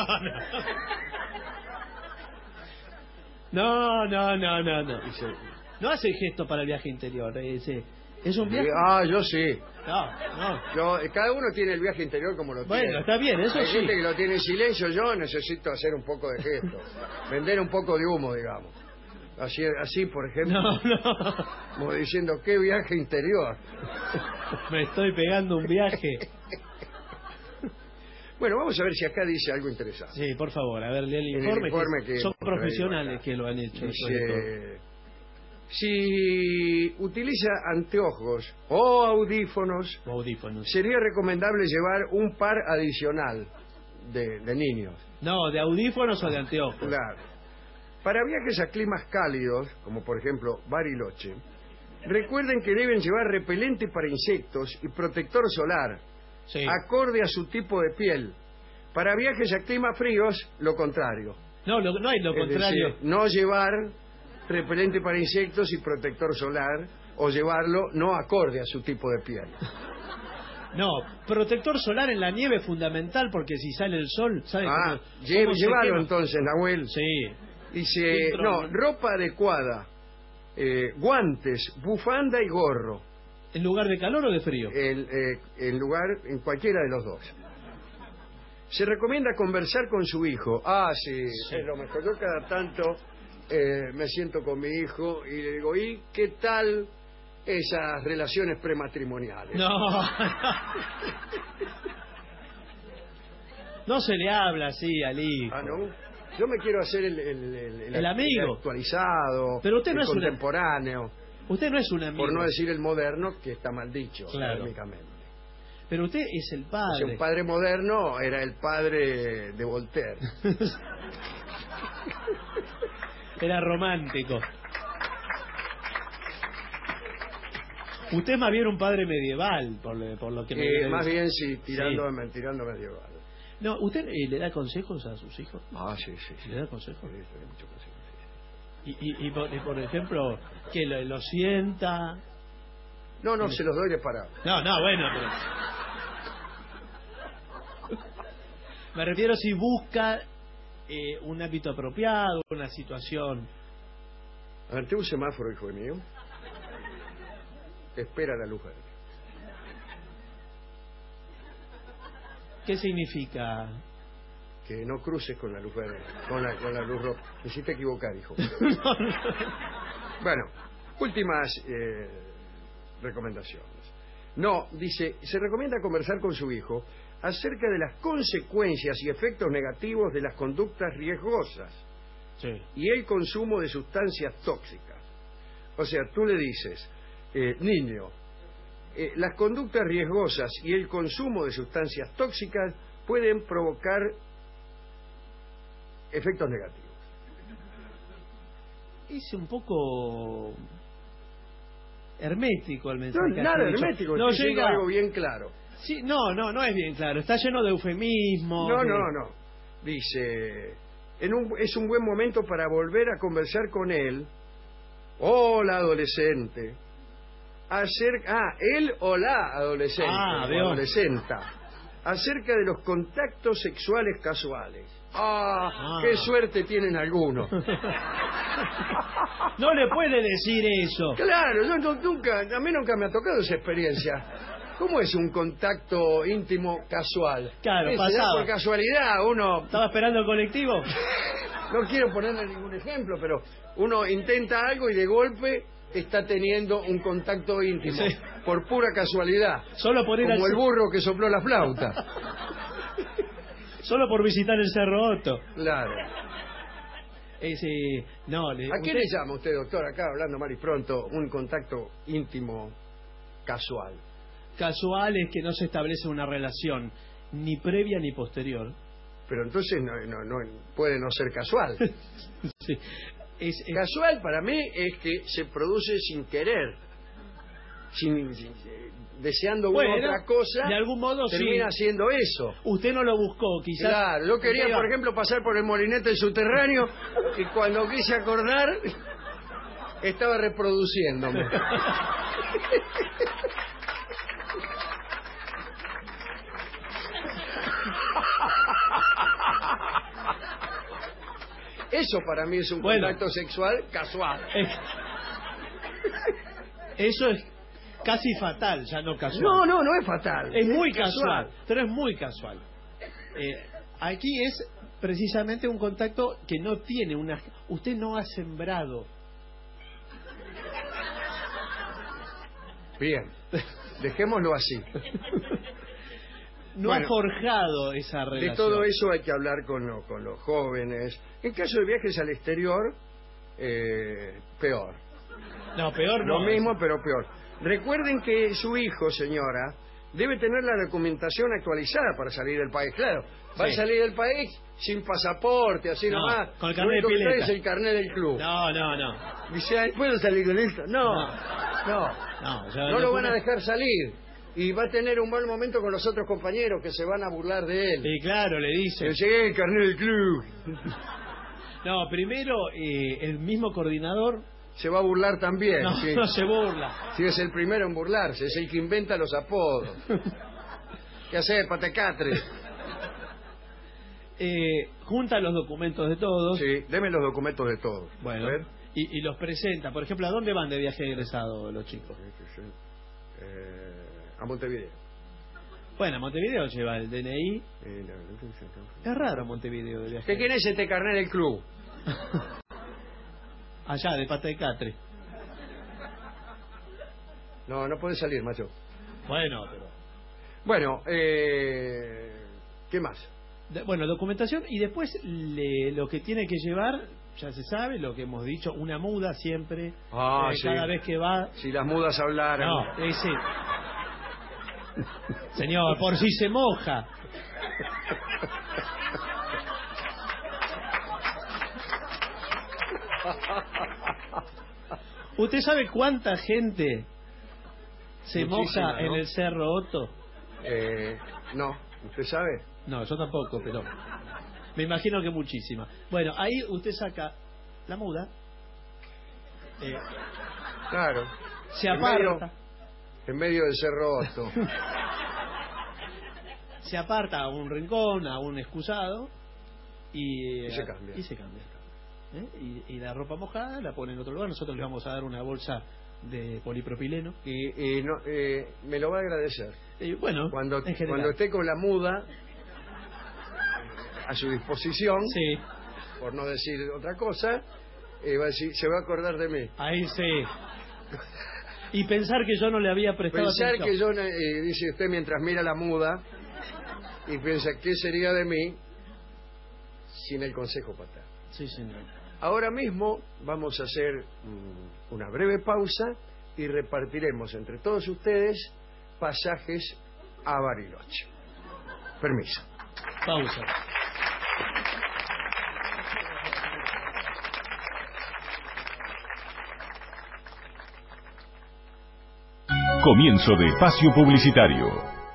No hace gesto para el viaje interior. ¿Es un viaje? Yo sí. No. Cada uno tiene el viaje interior como lo tiene. Bueno, está bien, eso Hay sí. gente que lo tiene en silencio, yo necesito hacer un poco de gesto. Vender un poco de humo, digamos. Así por ejemplo. No. Como diciendo, ¿qué viaje interior? Me estoy pegando un viaje. Bueno, vamos a ver si acá dice algo interesante. Sí, por favor, a ver, lee el informe. Son profesionales que lo han hecho. Dice, si utiliza anteojos o audífonos, sería recomendable llevar un par adicional de niños. No, ¿de audífonos o de anteojos? Claro. Para viajes a climas cálidos, como por ejemplo Bariloche, recuerden que deben llevar repelente para insectos y protector solar, acorde a su tipo de piel. Para viajes a climas fríos, lo contrario. No hay lo contrario. Decir, no llevar repelente para insectos y protector solar, o llevarlo no acorde a su tipo de piel. No, protector solar en la nieve es fundamental, porque si sale el sol, ¿sabes cómo llévalo entonces, Nahuel. Sí. Dice, ropa adecuada, guantes, bufanda y gorro. ¿En lugar de calor o de frío? En cualquiera de los dos. Se recomienda conversar con su hijo. Sí, es lo mejor. Yo cada tanto me siento con mi hijo y le digo, ¿y qué tal esas relaciones prematrimoniales? No se le habla así al hijo. ¿No? Yo me quiero hacer el amigo, el actualizado, pero usted no el es contemporáneo. Usted no es un amigo. Por no decir el moderno, que está mal dicho, térmicamente. Pero usted es el padre. Un padre moderno era el padre de Voltaire. Era romántico. Usted es más bien un padre medieval, por lo que me más bien sí, tirando medieval. No, ¿usted le da consejos a sus hijos? Sí. ¿Le da consejos? Sí, le da muchos consejos. Y por ejemplo, que lo sienta. No, se los doy de parado. No, bueno, pero... Me refiero si busca un ámbito apropiado, una situación. Ante un semáforo, hijo mío, espera la luz verde. ¿Qué significa? Que no cruces con la luz verde, con la luz roja. Me hiciste equivocar, hijo. Bueno, últimas recomendaciones. No, dice, se recomienda conversar con su hijo acerca de las consecuencias y efectos negativos de las conductas riesgosas y el consumo de sustancias tóxicas. O sea, tú le dices, niño, las conductas riesgosas y el consumo de sustancias tóxicas pueden provocar efectos negativos. Es un poco hermético el mensaje. No, nada hermético, no estoy diciendo algo bien claro. Sí, no es bien claro. Está lleno de eufemismos. No. Dice, es un buen momento para volver a conversar con él. Hola, adolescente. Él o la adolescente. Veo. Adolescenta. Acerca de los contactos sexuales casuales. ¡Qué suerte tienen algunos! No le puede decir eso. Claro, a mí nunca me ha tocado esa experiencia. ¿Cómo es un contacto íntimo casual? Claro, se da por casualidad, uno... ¿Estaba esperando el colectivo? No quiero ponerle ningún ejemplo, pero uno intenta algo y de golpe está teniendo un contacto íntimo. Sí. Por pura casualidad. Solo por ir como el burro que sopló la flauta. Solo por visitar el Cerro Otto. Claro. ¿A qué le llama usted, doctor, acá hablando mal y pronto, un contacto íntimo casual? Casual es que no se establece una relación ni previa ni posterior. Pero entonces no puede no ser casual. Sí. Casual para mí es que se produce sin querer, deseando otra cosa, de algún modo termina siendo eso. Usted no lo buscó, quizás. Claro, yo quería, por ejemplo, pasar por el molinete subterráneo y cuando quise acordar estaba reproduciéndome. Eso para mí es un contacto sexual casual. Eso es casi fatal, ya no casual. No es fatal. Es muy casual, pero es muy casual. Aquí es precisamente un contacto que no tiene una... Usted no ha sembrado. Bien, dejémoslo así. No ha forjado esa relación. De todo eso hay que hablar con los jóvenes. En caso de viajes al exterior, peor. No, peor no. Lo mismo, pero peor. Recuerden que su hijo, señora, debe tener la documentación actualizada para salir del país. Claro, va a salir del país sin pasaporte, así nomás. Con el carnet de pileta. Es el carnet del club. No. Dice, ¿puedo salir con esto? No lo van a dejar salir. Y va a tener un mal momento con los otros compañeros que se van a burlar de él. Sí, claro, le dice. Llegué el carnet del club. No, primero, el mismo coordinador... Se va a burlar también. No se burla. Sí, es el primero en burlarse, es el que inventa los apodos. ¿Qué hace, patecatre? Junta los documentos de todos. Sí, deme los documentos de todos. Bueno, y los presenta. Por ejemplo, ¿a dónde van de viaje egresado los chicos? A Montevideo. Bueno, Montevideo lleva el DNI. Es raro Montevideo de viaje. ¿De quién es este carnet del club? Allá, de Pata de Catre. No puede salir, macho. Bueno, ¿qué más? Documentación y después lo que tiene que llevar, ya se sabe, lo que hemos dicho, una muda siempre. Cada vez que va. Si las mudas hablaran. No, ese. Señor, por si se moja. ¿Usted sabe cuánta gente se moja en el Cerro Otto? No, ¿usted sabe? No, yo tampoco, pero me imagino que muchísima. Bueno, ahí usted saca la muda. Claro. Se aparta. En medio del Cerro Otto. Se aparta a un rincón, a un excusado, y se cambia. Y la ropa mojada la pone en otro lugar. Nosotros le vamos a dar una bolsa de polipropileno. Me lo va a agradecer. Bueno, cuando esté con la muda a su disposición, sí, por no decir otra cosa, va a decir, se va a acordar de mí. Ahí sí. Y pensar que yo no le había prestado atención. Pensar que yo, dice usted mientras mira la muda, y piensa, ¿qué sería de mí sin el consejo paterno? Sí, señor. Ahora mismo vamos a hacer una breve pausa y repartiremos entre todos ustedes pasajes a Bariloche. Permiso. Pausa. Comienzo de espacio publicitario.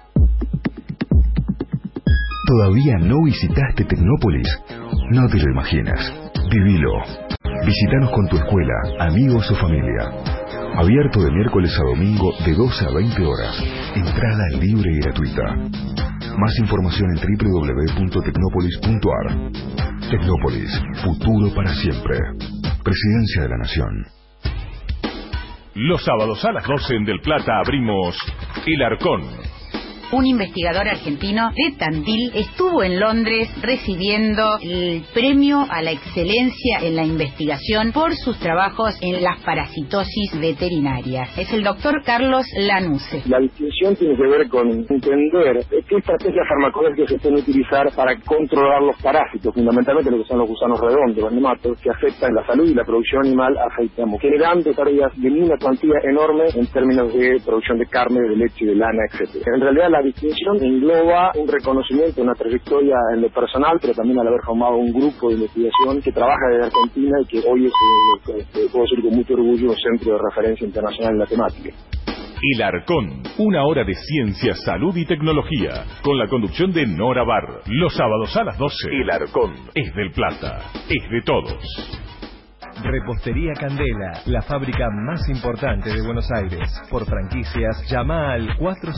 ¿Todavía no visitaste Tecnópolis? No te lo imaginas. Vivilo. Visítanos con tu escuela, amigos o familia. Abierto de miércoles a domingo de 12 a 20 horas. Entrada libre y gratuita. Más información en www.tecnopolis.ar. Tecnópolis, futuro para siempre. Presidencia de la Nación. Los sábados a las 12 en Del Plata abrimos El Arcón. Un investigador argentino de Tandil estuvo en Londres recibiendo el premio a la excelencia en la investigación por sus trabajos en las parasitosis veterinarias. Es el doctor Carlos Lanuse. La distinción tiene que ver con entender qué estrategias farmacológicas se pueden utilizar para controlar los parásitos, fundamentalmente lo que son los gusanos redondos, los nematos, que afectan la salud y la producción animal, generando pérdidas de una cuantía enorme en términos de producción de carne, de leche, de lana, etc. En realidad la distinción engloba un reconocimiento, una trayectoria en lo personal, pero también al haber formado un grupo de investigación que trabaja desde Argentina y que hoy es, puedo decir con mucho orgullo, un centro de referencia internacional en la temática. El Arcón, una hora de ciencia, salud y tecnología, con la conducción de Nora Barr, los sábados a las 12. El Arcón es del Plata, es de todos. Repostería Candela, la fábrica más importante de Buenos Aires. Por franquicias, llama al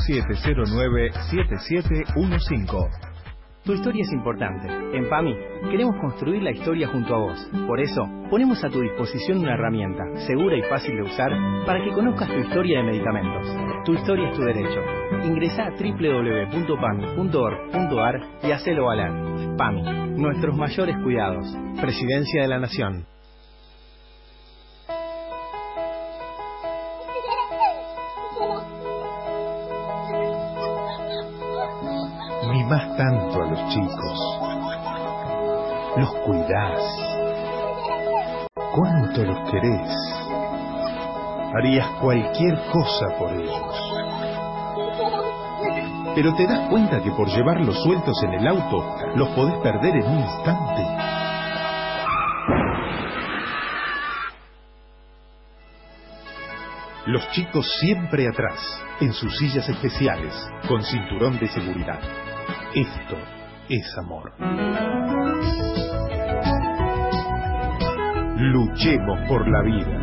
4709-7715. Tu historia es importante. En PAMI queremos construir la historia junto a vos. Por eso, ponemos a tu disposición una herramienta segura y fácil de usar para que conozcas tu historia de medicamentos. Tu historia es tu derecho. Ingresá a www.pami.org.ar y hacelo valer. PAMI, nuestros mayores cuidados. Presidencia de la Nación. Mimás tanto a los chicos, los cuidás, cuánto los querés, harías cualquier cosa por ellos. Pero te das cuenta que por llevarlos sueltos en el auto, los podés perder en un instante. Los chicos siempre atrás, en sus sillas especiales, con cinturón de seguridad. Esto es amor. Luchemos por la vida.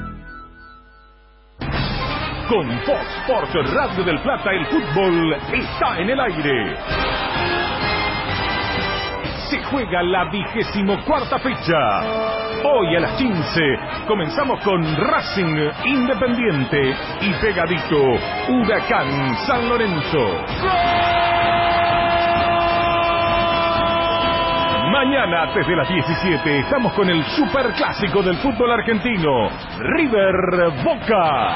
Con Fox Sports Radio del Plata, el fútbol está en el aire. Se juega la 24ª fecha. Hoy a las 15 comenzamos con Racing Independiente y pegadito Huracán San Lorenzo. Mañana desde las 17 estamos con el superclásico del fútbol argentino, River Boca.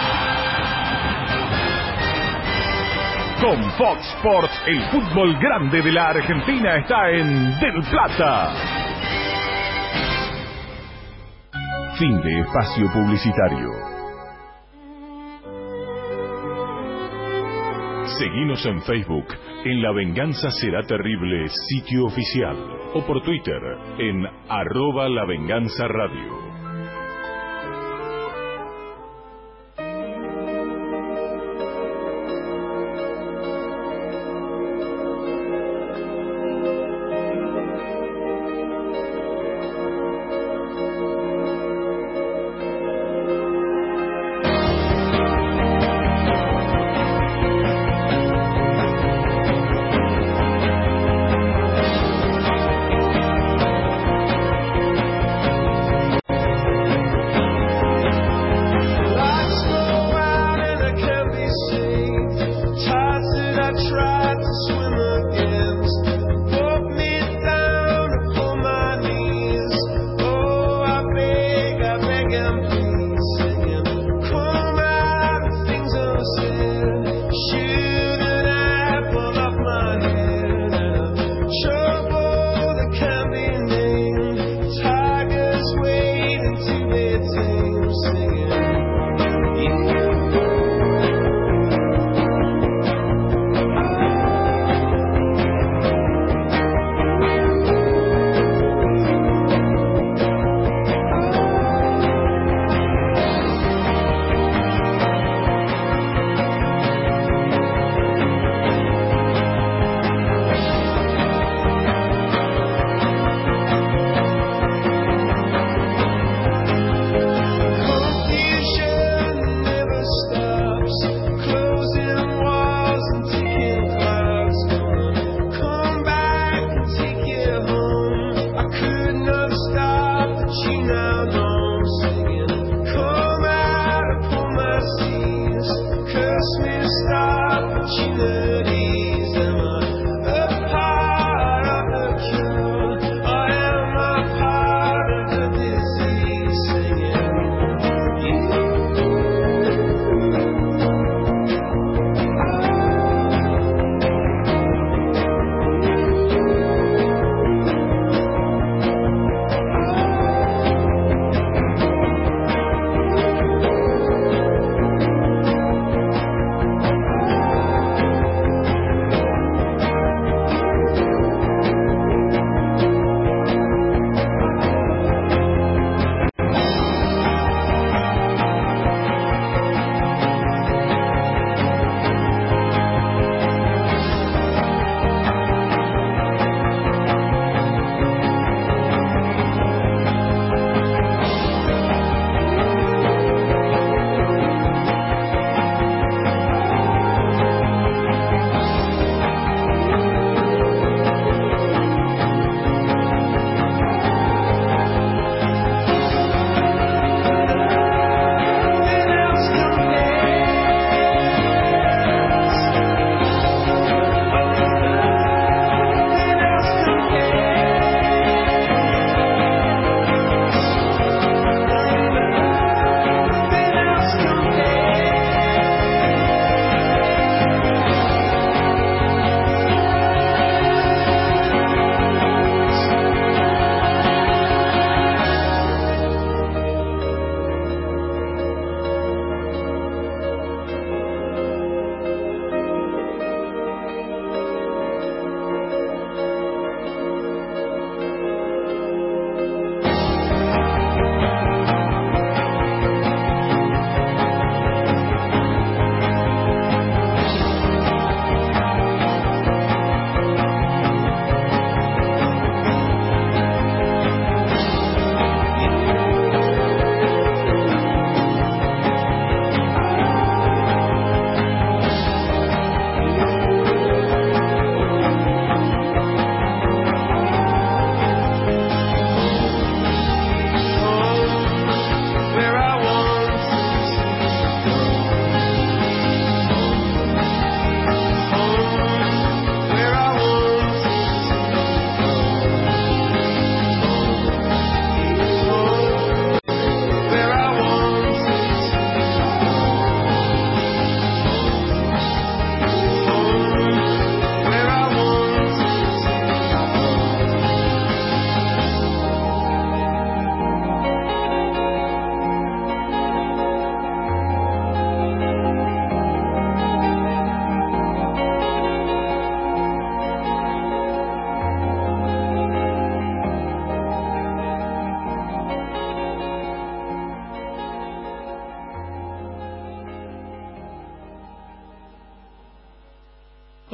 Con Fox Sports, el fútbol grande de la Argentina está en Del Plata. Fin de espacio publicitario. Seguinos en Facebook, en La Venganza Será Terrible, sitio oficial, o por Twitter, en @lavenganzaradio.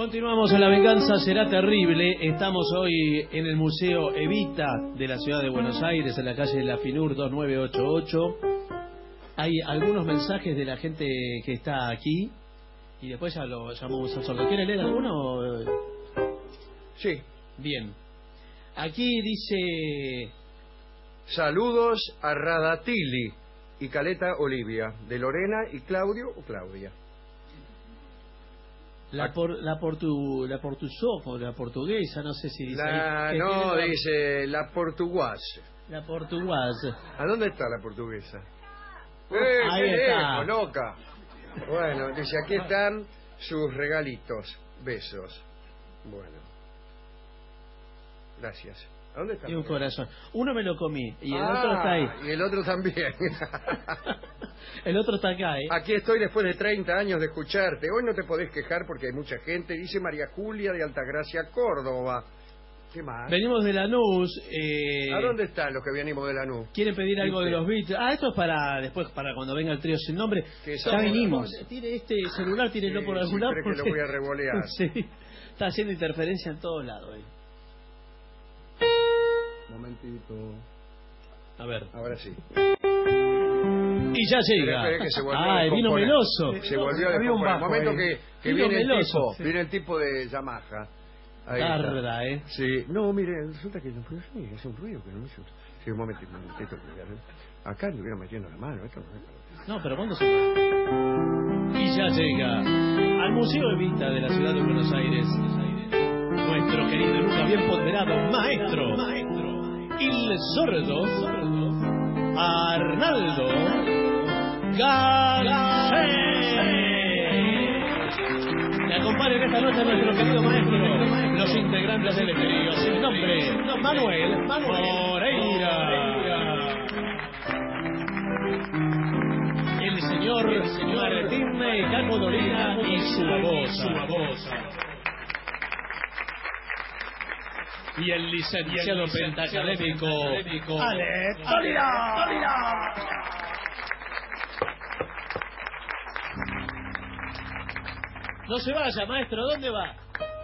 Continuamos en La Venganza Será Terrible. Estamos hoy en el Museo Evita de la Ciudad de Buenos Aires, en la calle de la Finur 2988. Hay algunos mensajes de la gente que está aquí y después ya lo llamamos al sorteo. ¿Quiere leer alguno? Sí. Bien. Aquí dice... Saludos a Radatili y Caleta Olivia, de Lorena y Claudio o Claudia. La portuguesa, no sé si dice ahí. No, dice la portuguesa. La portuguesa. ¿A dónde está la portuguesa? Ahí está. Loca. Bueno, dice, aquí están sus regalitos. Besos. Bueno. Gracias. ¿A dónde está? Y un corazón. Uno me lo comí y el otro está ahí. Y el otro también. El otro está acá, ¿eh? Aquí estoy después de 30 años de escucharte. Hoy no te podés quejar porque hay mucha gente. Dice María Julia de Altagracia, Córdoba. ¿Qué más? Venimos de Lanús. ¿A dónde están los que venimos de Lanús? ¿Quieren pedir algo de los Beatles? Esto es para después, para cuando venga el trío sin nombre. Ya vinimos. Tire este celular, tírelo por algún lado. Que lo voy a revolear. Sí, está haciendo interferencia en todos lados. Momentito. A ver. Ahora sí. Y ya llega. Espera, que se volvió el vino meloso. Se volvió a descomponer. El momento que viene el tipo de Yamaha. Tarda, ¿eh? Sí. No, mire, resulta que no fue así. Es un ruido que no hizo. Sí, un momentito. Acá le hubieran metiendo la mano. Esto no, pero ¿cuándo se va? Y ya llega al Museo Evita de la Ciudad de Buenos Aires. Nuestro querido y nunca bien ponderado maestro. Il sordo Arnaldo Gansé. Me acompañan esta noche nuestro querido maestro, los integrantes del trío sin nombre, Manuel Moreira, el señor Martín Caco Dolina y su babosa, y el licenciado pentacadémico Ale Dolina. No se vaya, maestro, ¿dónde va?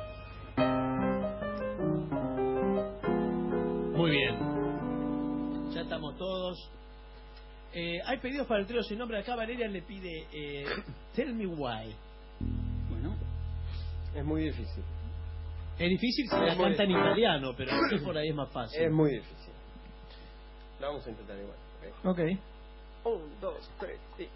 Muy bien. Ya estamos todos. Hay pedidos para el trío sin nombre. Acá Valeria le pide Tell Me Why. Bueno, es muy difícil. Es difícil si la canta en italiano, pero aquí por ahí es más fácil. Es muy difícil. La vamos a intentar igual. Ok. 1, 2, 3 y...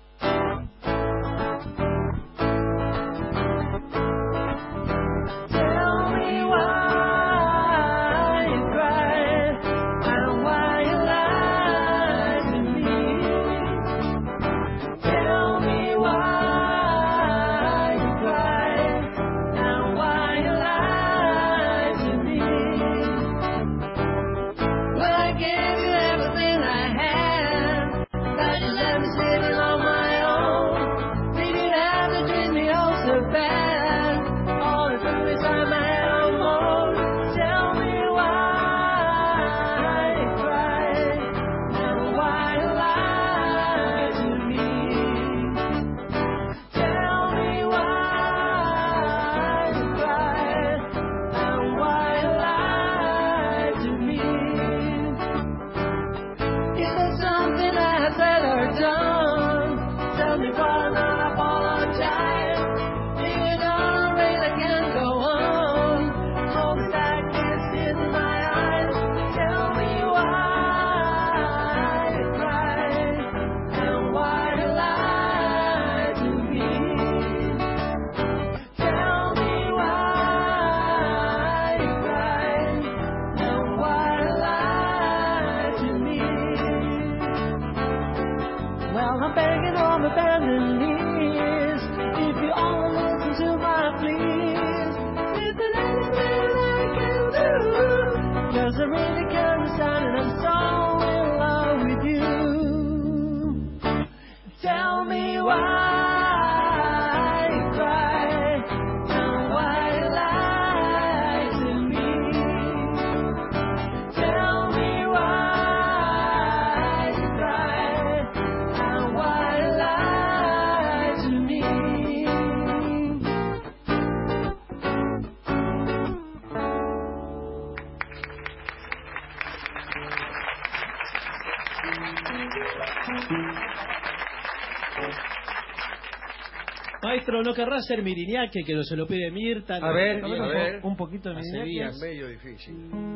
Maestro, ¿no querrá hacer Miriñaque, que no se lo pide Mirta? A ver. Un poquito de Miriñaque. Es medio difícil.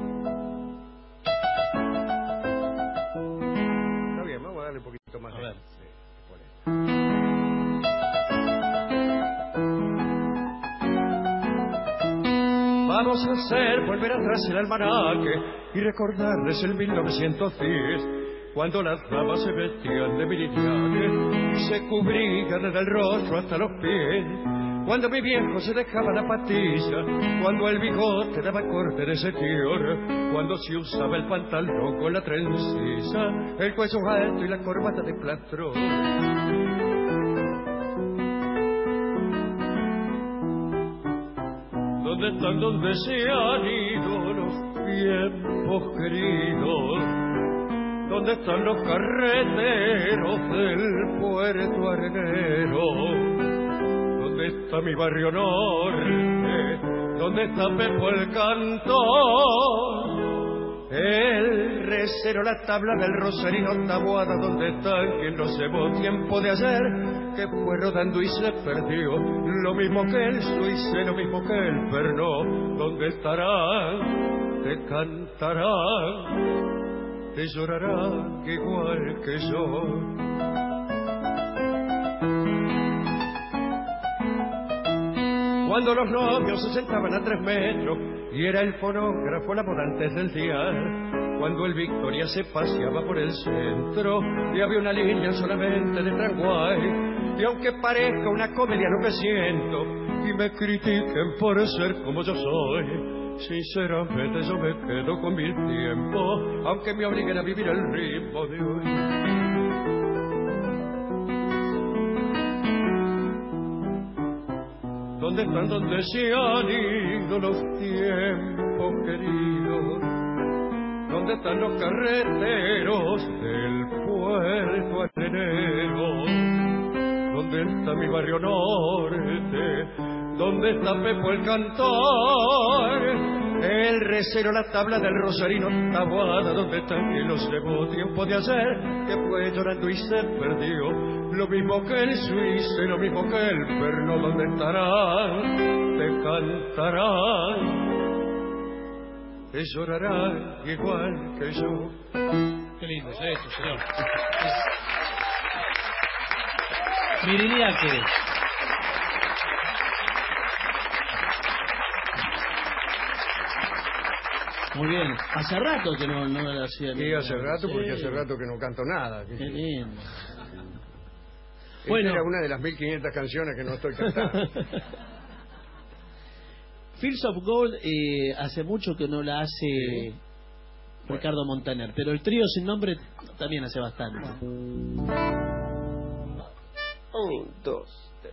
Está bien, vamos a darle un poquito más. A ver. Vamos a hacer volver atrás el almanaque y recordarles el 1910, cuando las damas se vestían de miriñaque y se cubrían desde el rostro hasta los pies, cuando mi viejo se dejaba la patilla, cuando el bigote daba corte de señor, cuando se usaba el pantalón con la trencilla, el cuello alto y la corbata de plastrón. ¿Dónde están donde se han ido los tiempos queridos? ¿Dónde están los carreteros del puerto arenero? ¿Dónde está mi barrio norte? ¿Dónde está Pepo el cantor? El recero, la tabla del Rosarino, Taboada, ¿dónde están quien no llevó tiempo de ayer? Que fue rodando y se perdió, lo mismo que el Suize, lo mismo que el Pernod. ¿Dónde estarán? Te cantarán, te llorarán igual que yo. Cuando los novios se sentaban a 3 metros y era el fonógrafo la moda antes del dial, cuando el Victoria se paseaba por el centro y había una línea solamente de Tranguay, y aunque parezca una comedia no me siento y me critiquen por ser como yo soy, sinceramente yo me quedo con mi tiempo, aunque me obliguen a vivir el ritmo de hoy. ¿Dónde están donde se han ido los tiempos queridos? ¿Dónde están los carreteros del puerto arenero? ¿Dónde está mi barrio norte? ¿Dónde está Pepo el cantor? El recero, la tabla del Rosarino, Taboada, ¿dónde está quien los llevó tiempo de ayer? Que fue llorando y se perdió, lo mismo que el Suize, lo mismo que el Pernod. ¿Dónde estarán? Te cantarán, te llorarán igual que yo. Qué lindo es eso, señor. Miriñaque. Muy bien. Hace rato que no lo hacía. Sí, hace rato, porque hace rato que no canto nada. Qué lindo. Bueno, era una de las 1500 canciones que no estoy cantando. Fields of Gold hace mucho que no la hace Ricardo Montaner, pero el trío sin nombre también hace bastante. 1, 2, 3.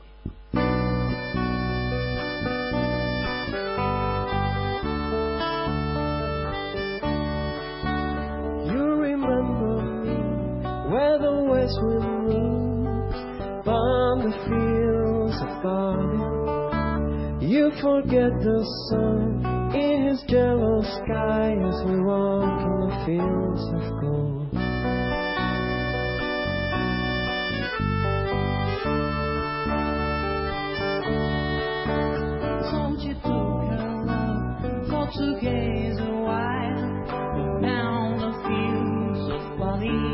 Where the west wind moves from the fields of barley, you forget the sun in his yellow sky as we walk in the fields of gold. Don't you took her love for to gaze a while down the fields of barley?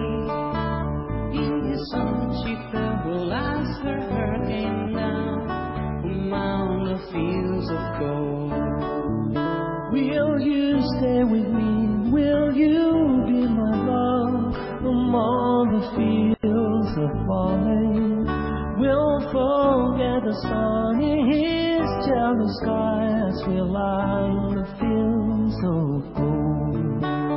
She fell as her hair came down among the fields of gold. Will you stay with me? Will you be my love among the fields of falling? We'll forget the sun in his jealous sky as we lie in the fields of gold.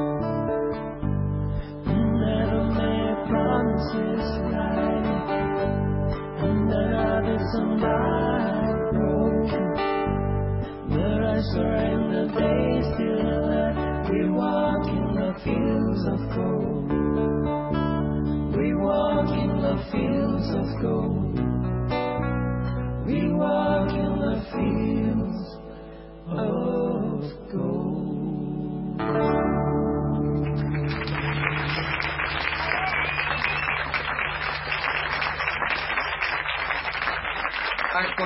Never make promises right, and that others are not broken. But I swear in the days till we walk in the fields of gold. We walk in the fields of gold. We walk in the fields of gold.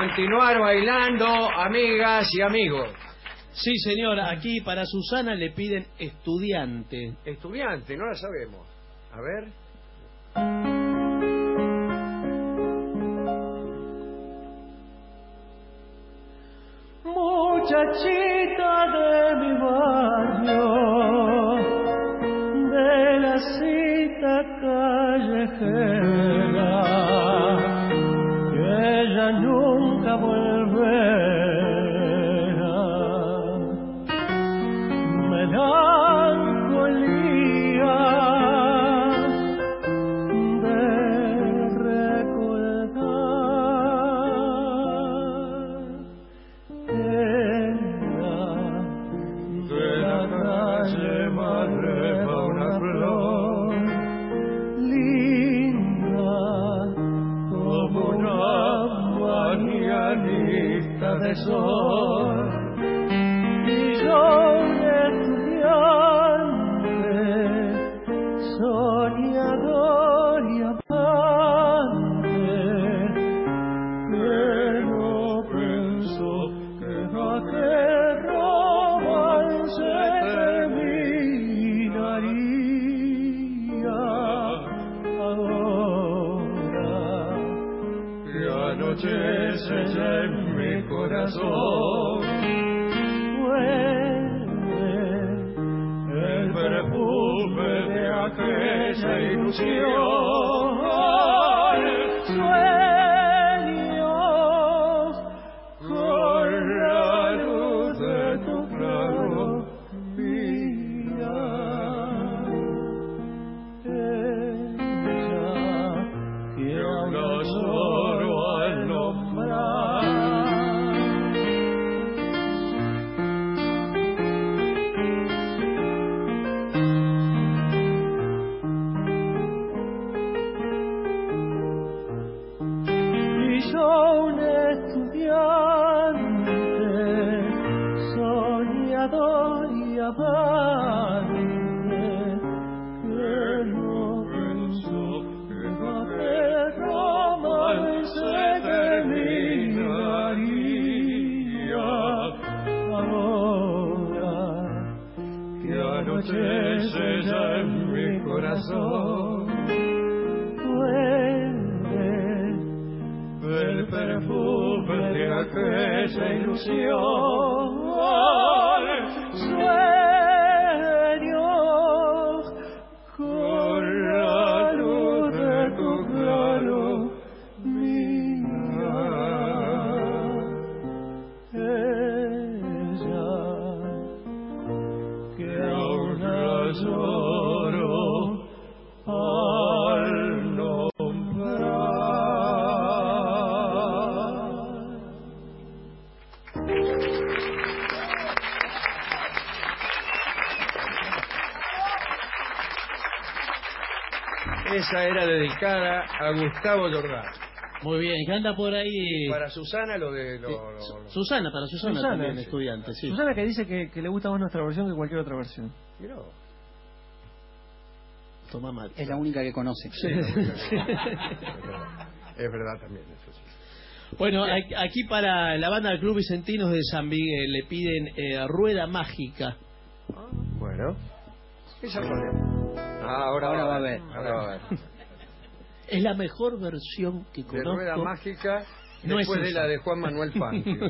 continuar bailando, amigas y amigos. Sí, señora, aquí para Susana le piden estudiante. Estudiante, no la sabemos. A ver. Muchachita de mi barrio, de la cita callejera, que ella nunca volverá. Melancolía de recordar de la calle Madreva una flor linda como una mañanita de sol, y yo un estudiante soñador y amante que no pensó que aquel romance terminaría ahora que anochece ya en mi corazón. Vuelve el perfume de aquella ilusión, sueños con la luz de tu claro día. Ella que ahora solo al nombrar un estudiante soñador y amante que no pensó que aquel romance terminaría ahora que anochece ya en mi corazón. El perfume de aquella ilusión, sueños con la luz de tu claro mirar. Ella que aún la lloro al nombrar. Esa era dedicada a Gustavo Jordán. Muy bien, que anda por ahí. Para Susana lo de... Susana, para Susana también, sí. estudiante, sí. Susana que dice que le gusta más nuestra versión que cualquier otra versión. Mirá. Toma mal. Es la única que conoce. Sí, es verdad también, eso sí. Bueno, aquí para la banda del Club Vicentinos de San Miguel le piden Rueda Mágica. Bueno, esa cuál es. Ahora va a ver. Es la mejor versión que conozco. De Rueda Mágica, no después es de la de Juan Manuel Fangio.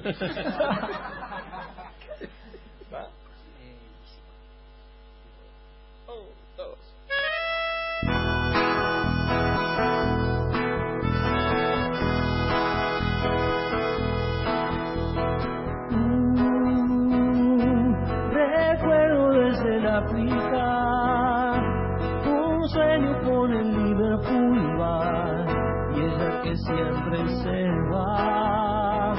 Recuerdo desde la África un sueño con el Liverpool Bar y ella que siempre se va.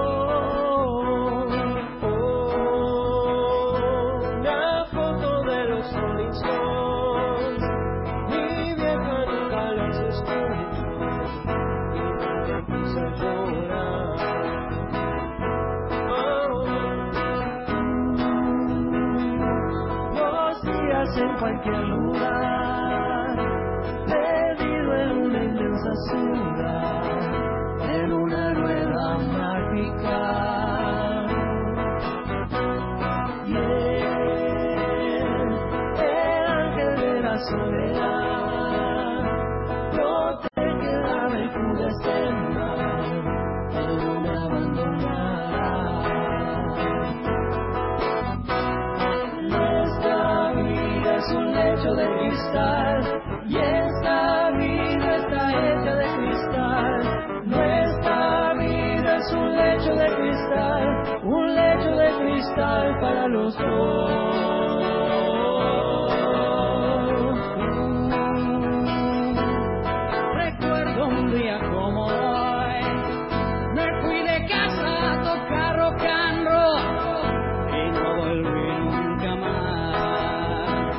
La foto de los Rolling Stones, mi vieja nunca las escuchó y nunca quiso llorar. En cualquier lugar, perdido en una inmensa ciudad, en una rueda mágica. soledad, protege la recrudece mal, aún me abandonará. Nuestra vida es un lecho de cristal, y esta vida está hecha de cristal. Nuestra vida es un lecho de cristal para los dos. Recuerdo un día como hoy, me fui de casa a tocar rock and roll y no volví nunca más.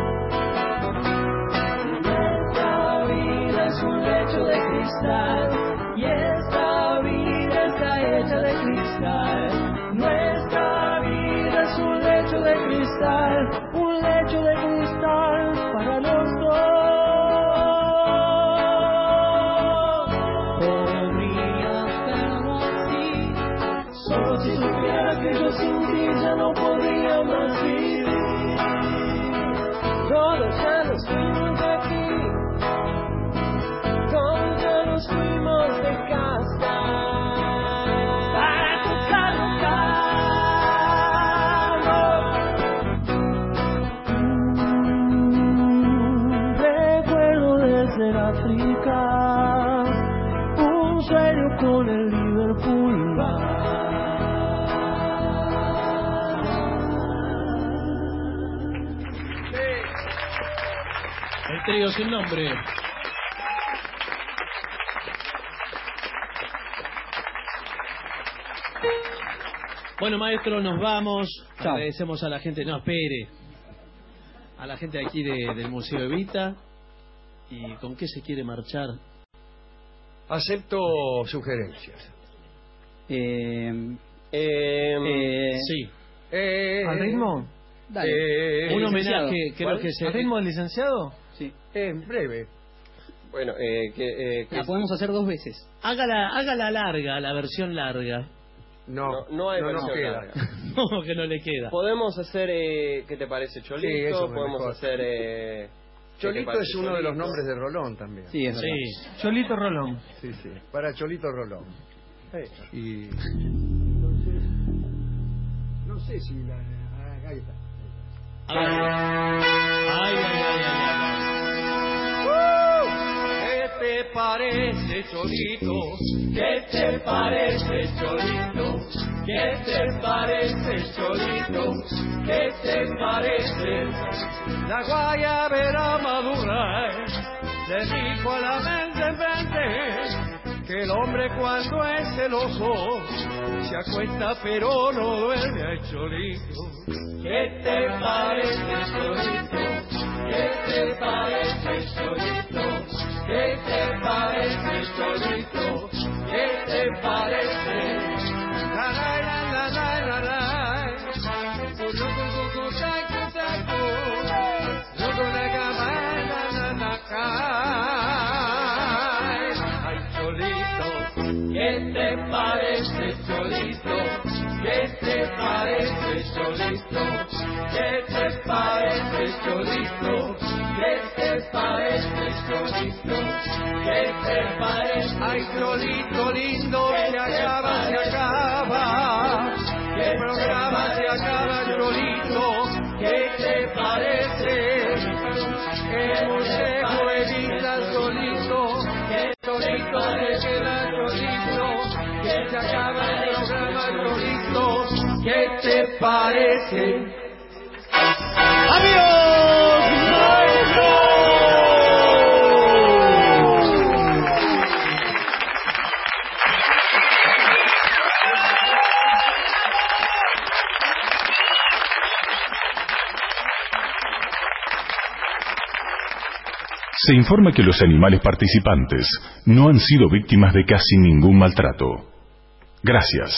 Nuestra vida es un lecho de cristal, y esta vida está hecha de cristal. Nuestra vida es un lecho de cristal para los dos. Podría hacerlo así, solo si supieras que yo sin ti ya no podría más vivir. Todos ya nos fuimos de aquí, todos ya nos fuimos de casa. Un sueño con el Liverpool. El trío sin nombre. Bueno, maestro, nos vamos. Chao. Agradecemos a la gente. No, espere. A la gente aquí del Museo Evita. ¿Y con qué se quiere marchar? Acepto sugerencias. Sí. ¿Al ritmo? Dale. Un homenaje, creo que se... ¿Al ritmo del licenciado? Sí. En breve. Bueno, La podemos hacer 2 veces. Hágala larga, la versión larga. No hay versión larga. ¿Cómo que no le queda? Podemos hacer, ¿qué te parece, Cholito? Sí, eso fue podemos mejor. hacer... Cholito es uno de los nombres de Rolón también. Sí, es verdad. Cholito Rolón. Sí, para Cholito Rolón. Y no sé si la... ahí está. ¿Qué te parece, Cholito? ¿Qué te parece, Cholito? ¿Qué te parece, Cholito? ¿Qué te parece? La guayabera madura le dijo a la mente que el hombre cuando es celoso se acuesta pero no duerme. Ay, Cholito, ¿qué te parece, Cholito? ¿Qué te parece, Cholito? ¿Qué te parece, Cholito? ¿Qué te parece? La la la la la la la. Ay, Cholito, ¿qué te parece, Cholito? ¿Qué te parece, Cholito? ¿Qué te parece, Cholito? ¿Qué te parece, Cholito? ¿Qué te parece? Ay, Cholito lindo, se acaba. El programa se acaba, Cholito. ¿Qué te parece? El Museo Evita, Cholito. Cholito se queda, Cholito. Que se acaba el programa, Cholito. ¿Qué te parece? ¡Adiós, maestro! Se informa que los animales participantes no han sido víctimas de casi ningún maltrato. Gracias.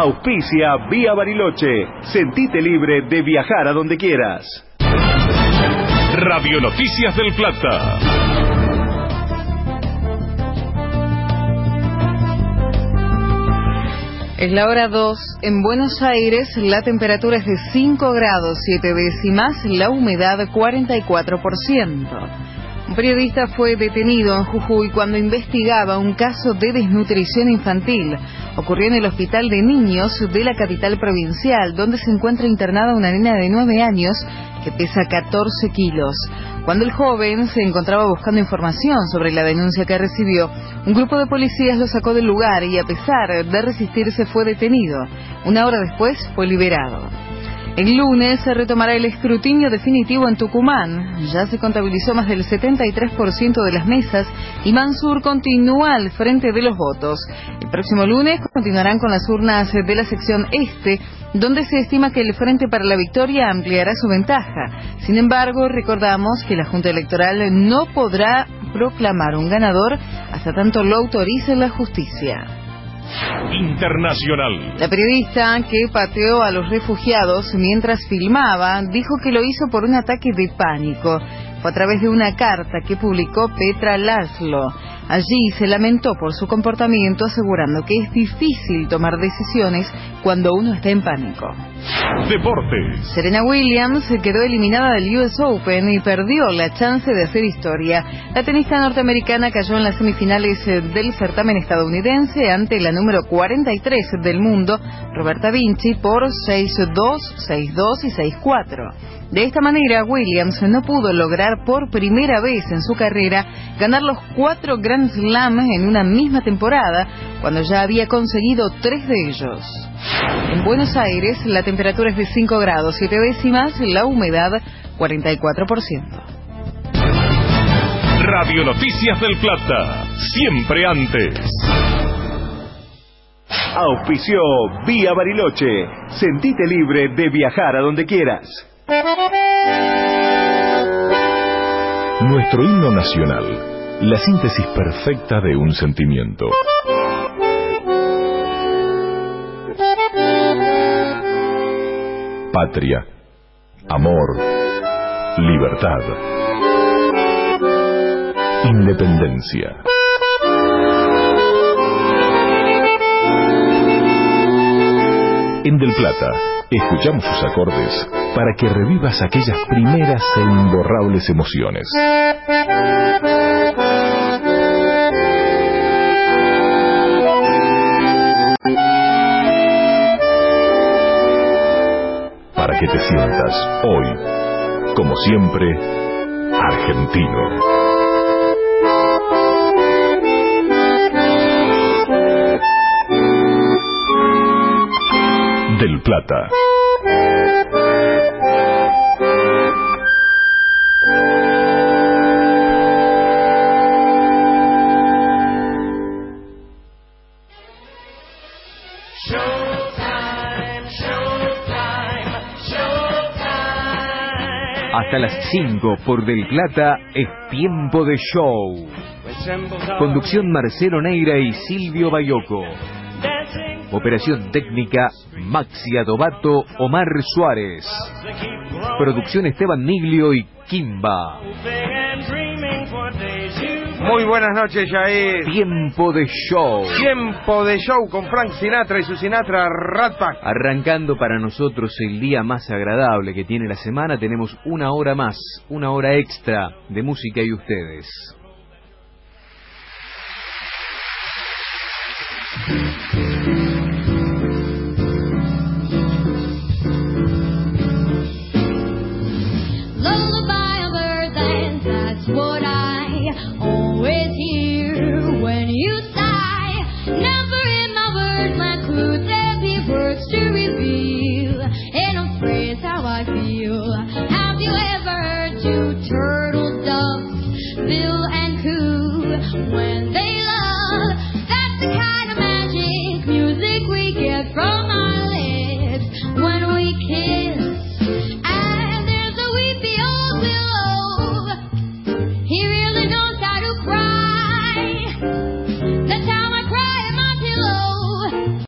Auspicia Vía Bariloche. Sentite libre de viajar a donde quieras. Radio Noticias del Plata. Es la hora 2. En Buenos Aires la temperatura es de 5 grados 7 décimas, la humedad 44%. Un periodista fue detenido en Jujuy cuando investigaba un caso de desnutrición infantil. Ocurrió en el Hospital de Niños de la capital provincial, donde se encuentra internada una nena de 9 años que pesa 14 kilos. Cuando el joven se encontraba buscando información sobre la denuncia que recibió, un grupo de policías lo sacó del lugar y, a pesar de resistirse, fue detenido. Una hora después fue liberado. El lunes se retomará el escrutinio definitivo en Tucumán. Ya se contabilizó más del 73% de las mesas y Mansur continúa al frente de los votos. El próximo lunes continuarán con las urnas de la sección este, donde se estima que el Frente para la Victoria ampliará su ventaja. Sin embargo, recordamos que la Junta Electoral no podrá proclamar un ganador hasta tanto lo autorice la justicia. Internacional. La periodista que pateó a los refugiados mientras filmaba dijo que lo hizo por un ataque de pánico. Fue a través de una carta que publicó Petra Laszlo. Allí se lamentó por su comportamiento, asegurando que es difícil tomar decisiones cuando uno está en pánico. Deportes. Serena Williams quedó eliminada del US Open y perdió la chance de hacer historia. La tenista norteamericana cayó en las semifinales del certamen estadounidense ante la número 43 del mundo, Roberta Vinci, por 6-2, 6-2 y 6-4. De esta manera, Williams no pudo lograr por primera vez en su carrera ganar los 4 Grand Slam en una misma temporada, cuando ya había conseguido 3 de ellos. En Buenos Aires, la temperatura es de 5 grados 7 décimas, la humedad 44%. Radio Noticias del Plata, siempre antes. Auspició Vía Bariloche. Sentite libre de viajar a donde quieras. Nuestro himno nacional, la síntesis perfecta de un sentimiento. Patria, amor, libertad, independencia. En Del Plata, escuchamos sus acordes para que revivas aquellas primeras e imborrables emociones. Para que te sientas hoy, como siempre, argentino. Del Plata. Hasta las 5 por Del Plata es tiempo de show. Conducción Marcelo Neira y Silvio Bayoco. Operación técnica Maxi Adobato, Omar Suárez. Producción Esteban Miglio y Kimba. Muy buenas noches, Jair. Tiempo de show. Tiempo de show con Frank Sinatra y su Sinatra Rat Pack. Arrancando para nosotros el día más agradable que tiene la semana, tenemos una hora más, una hora extra de música y ustedes. When they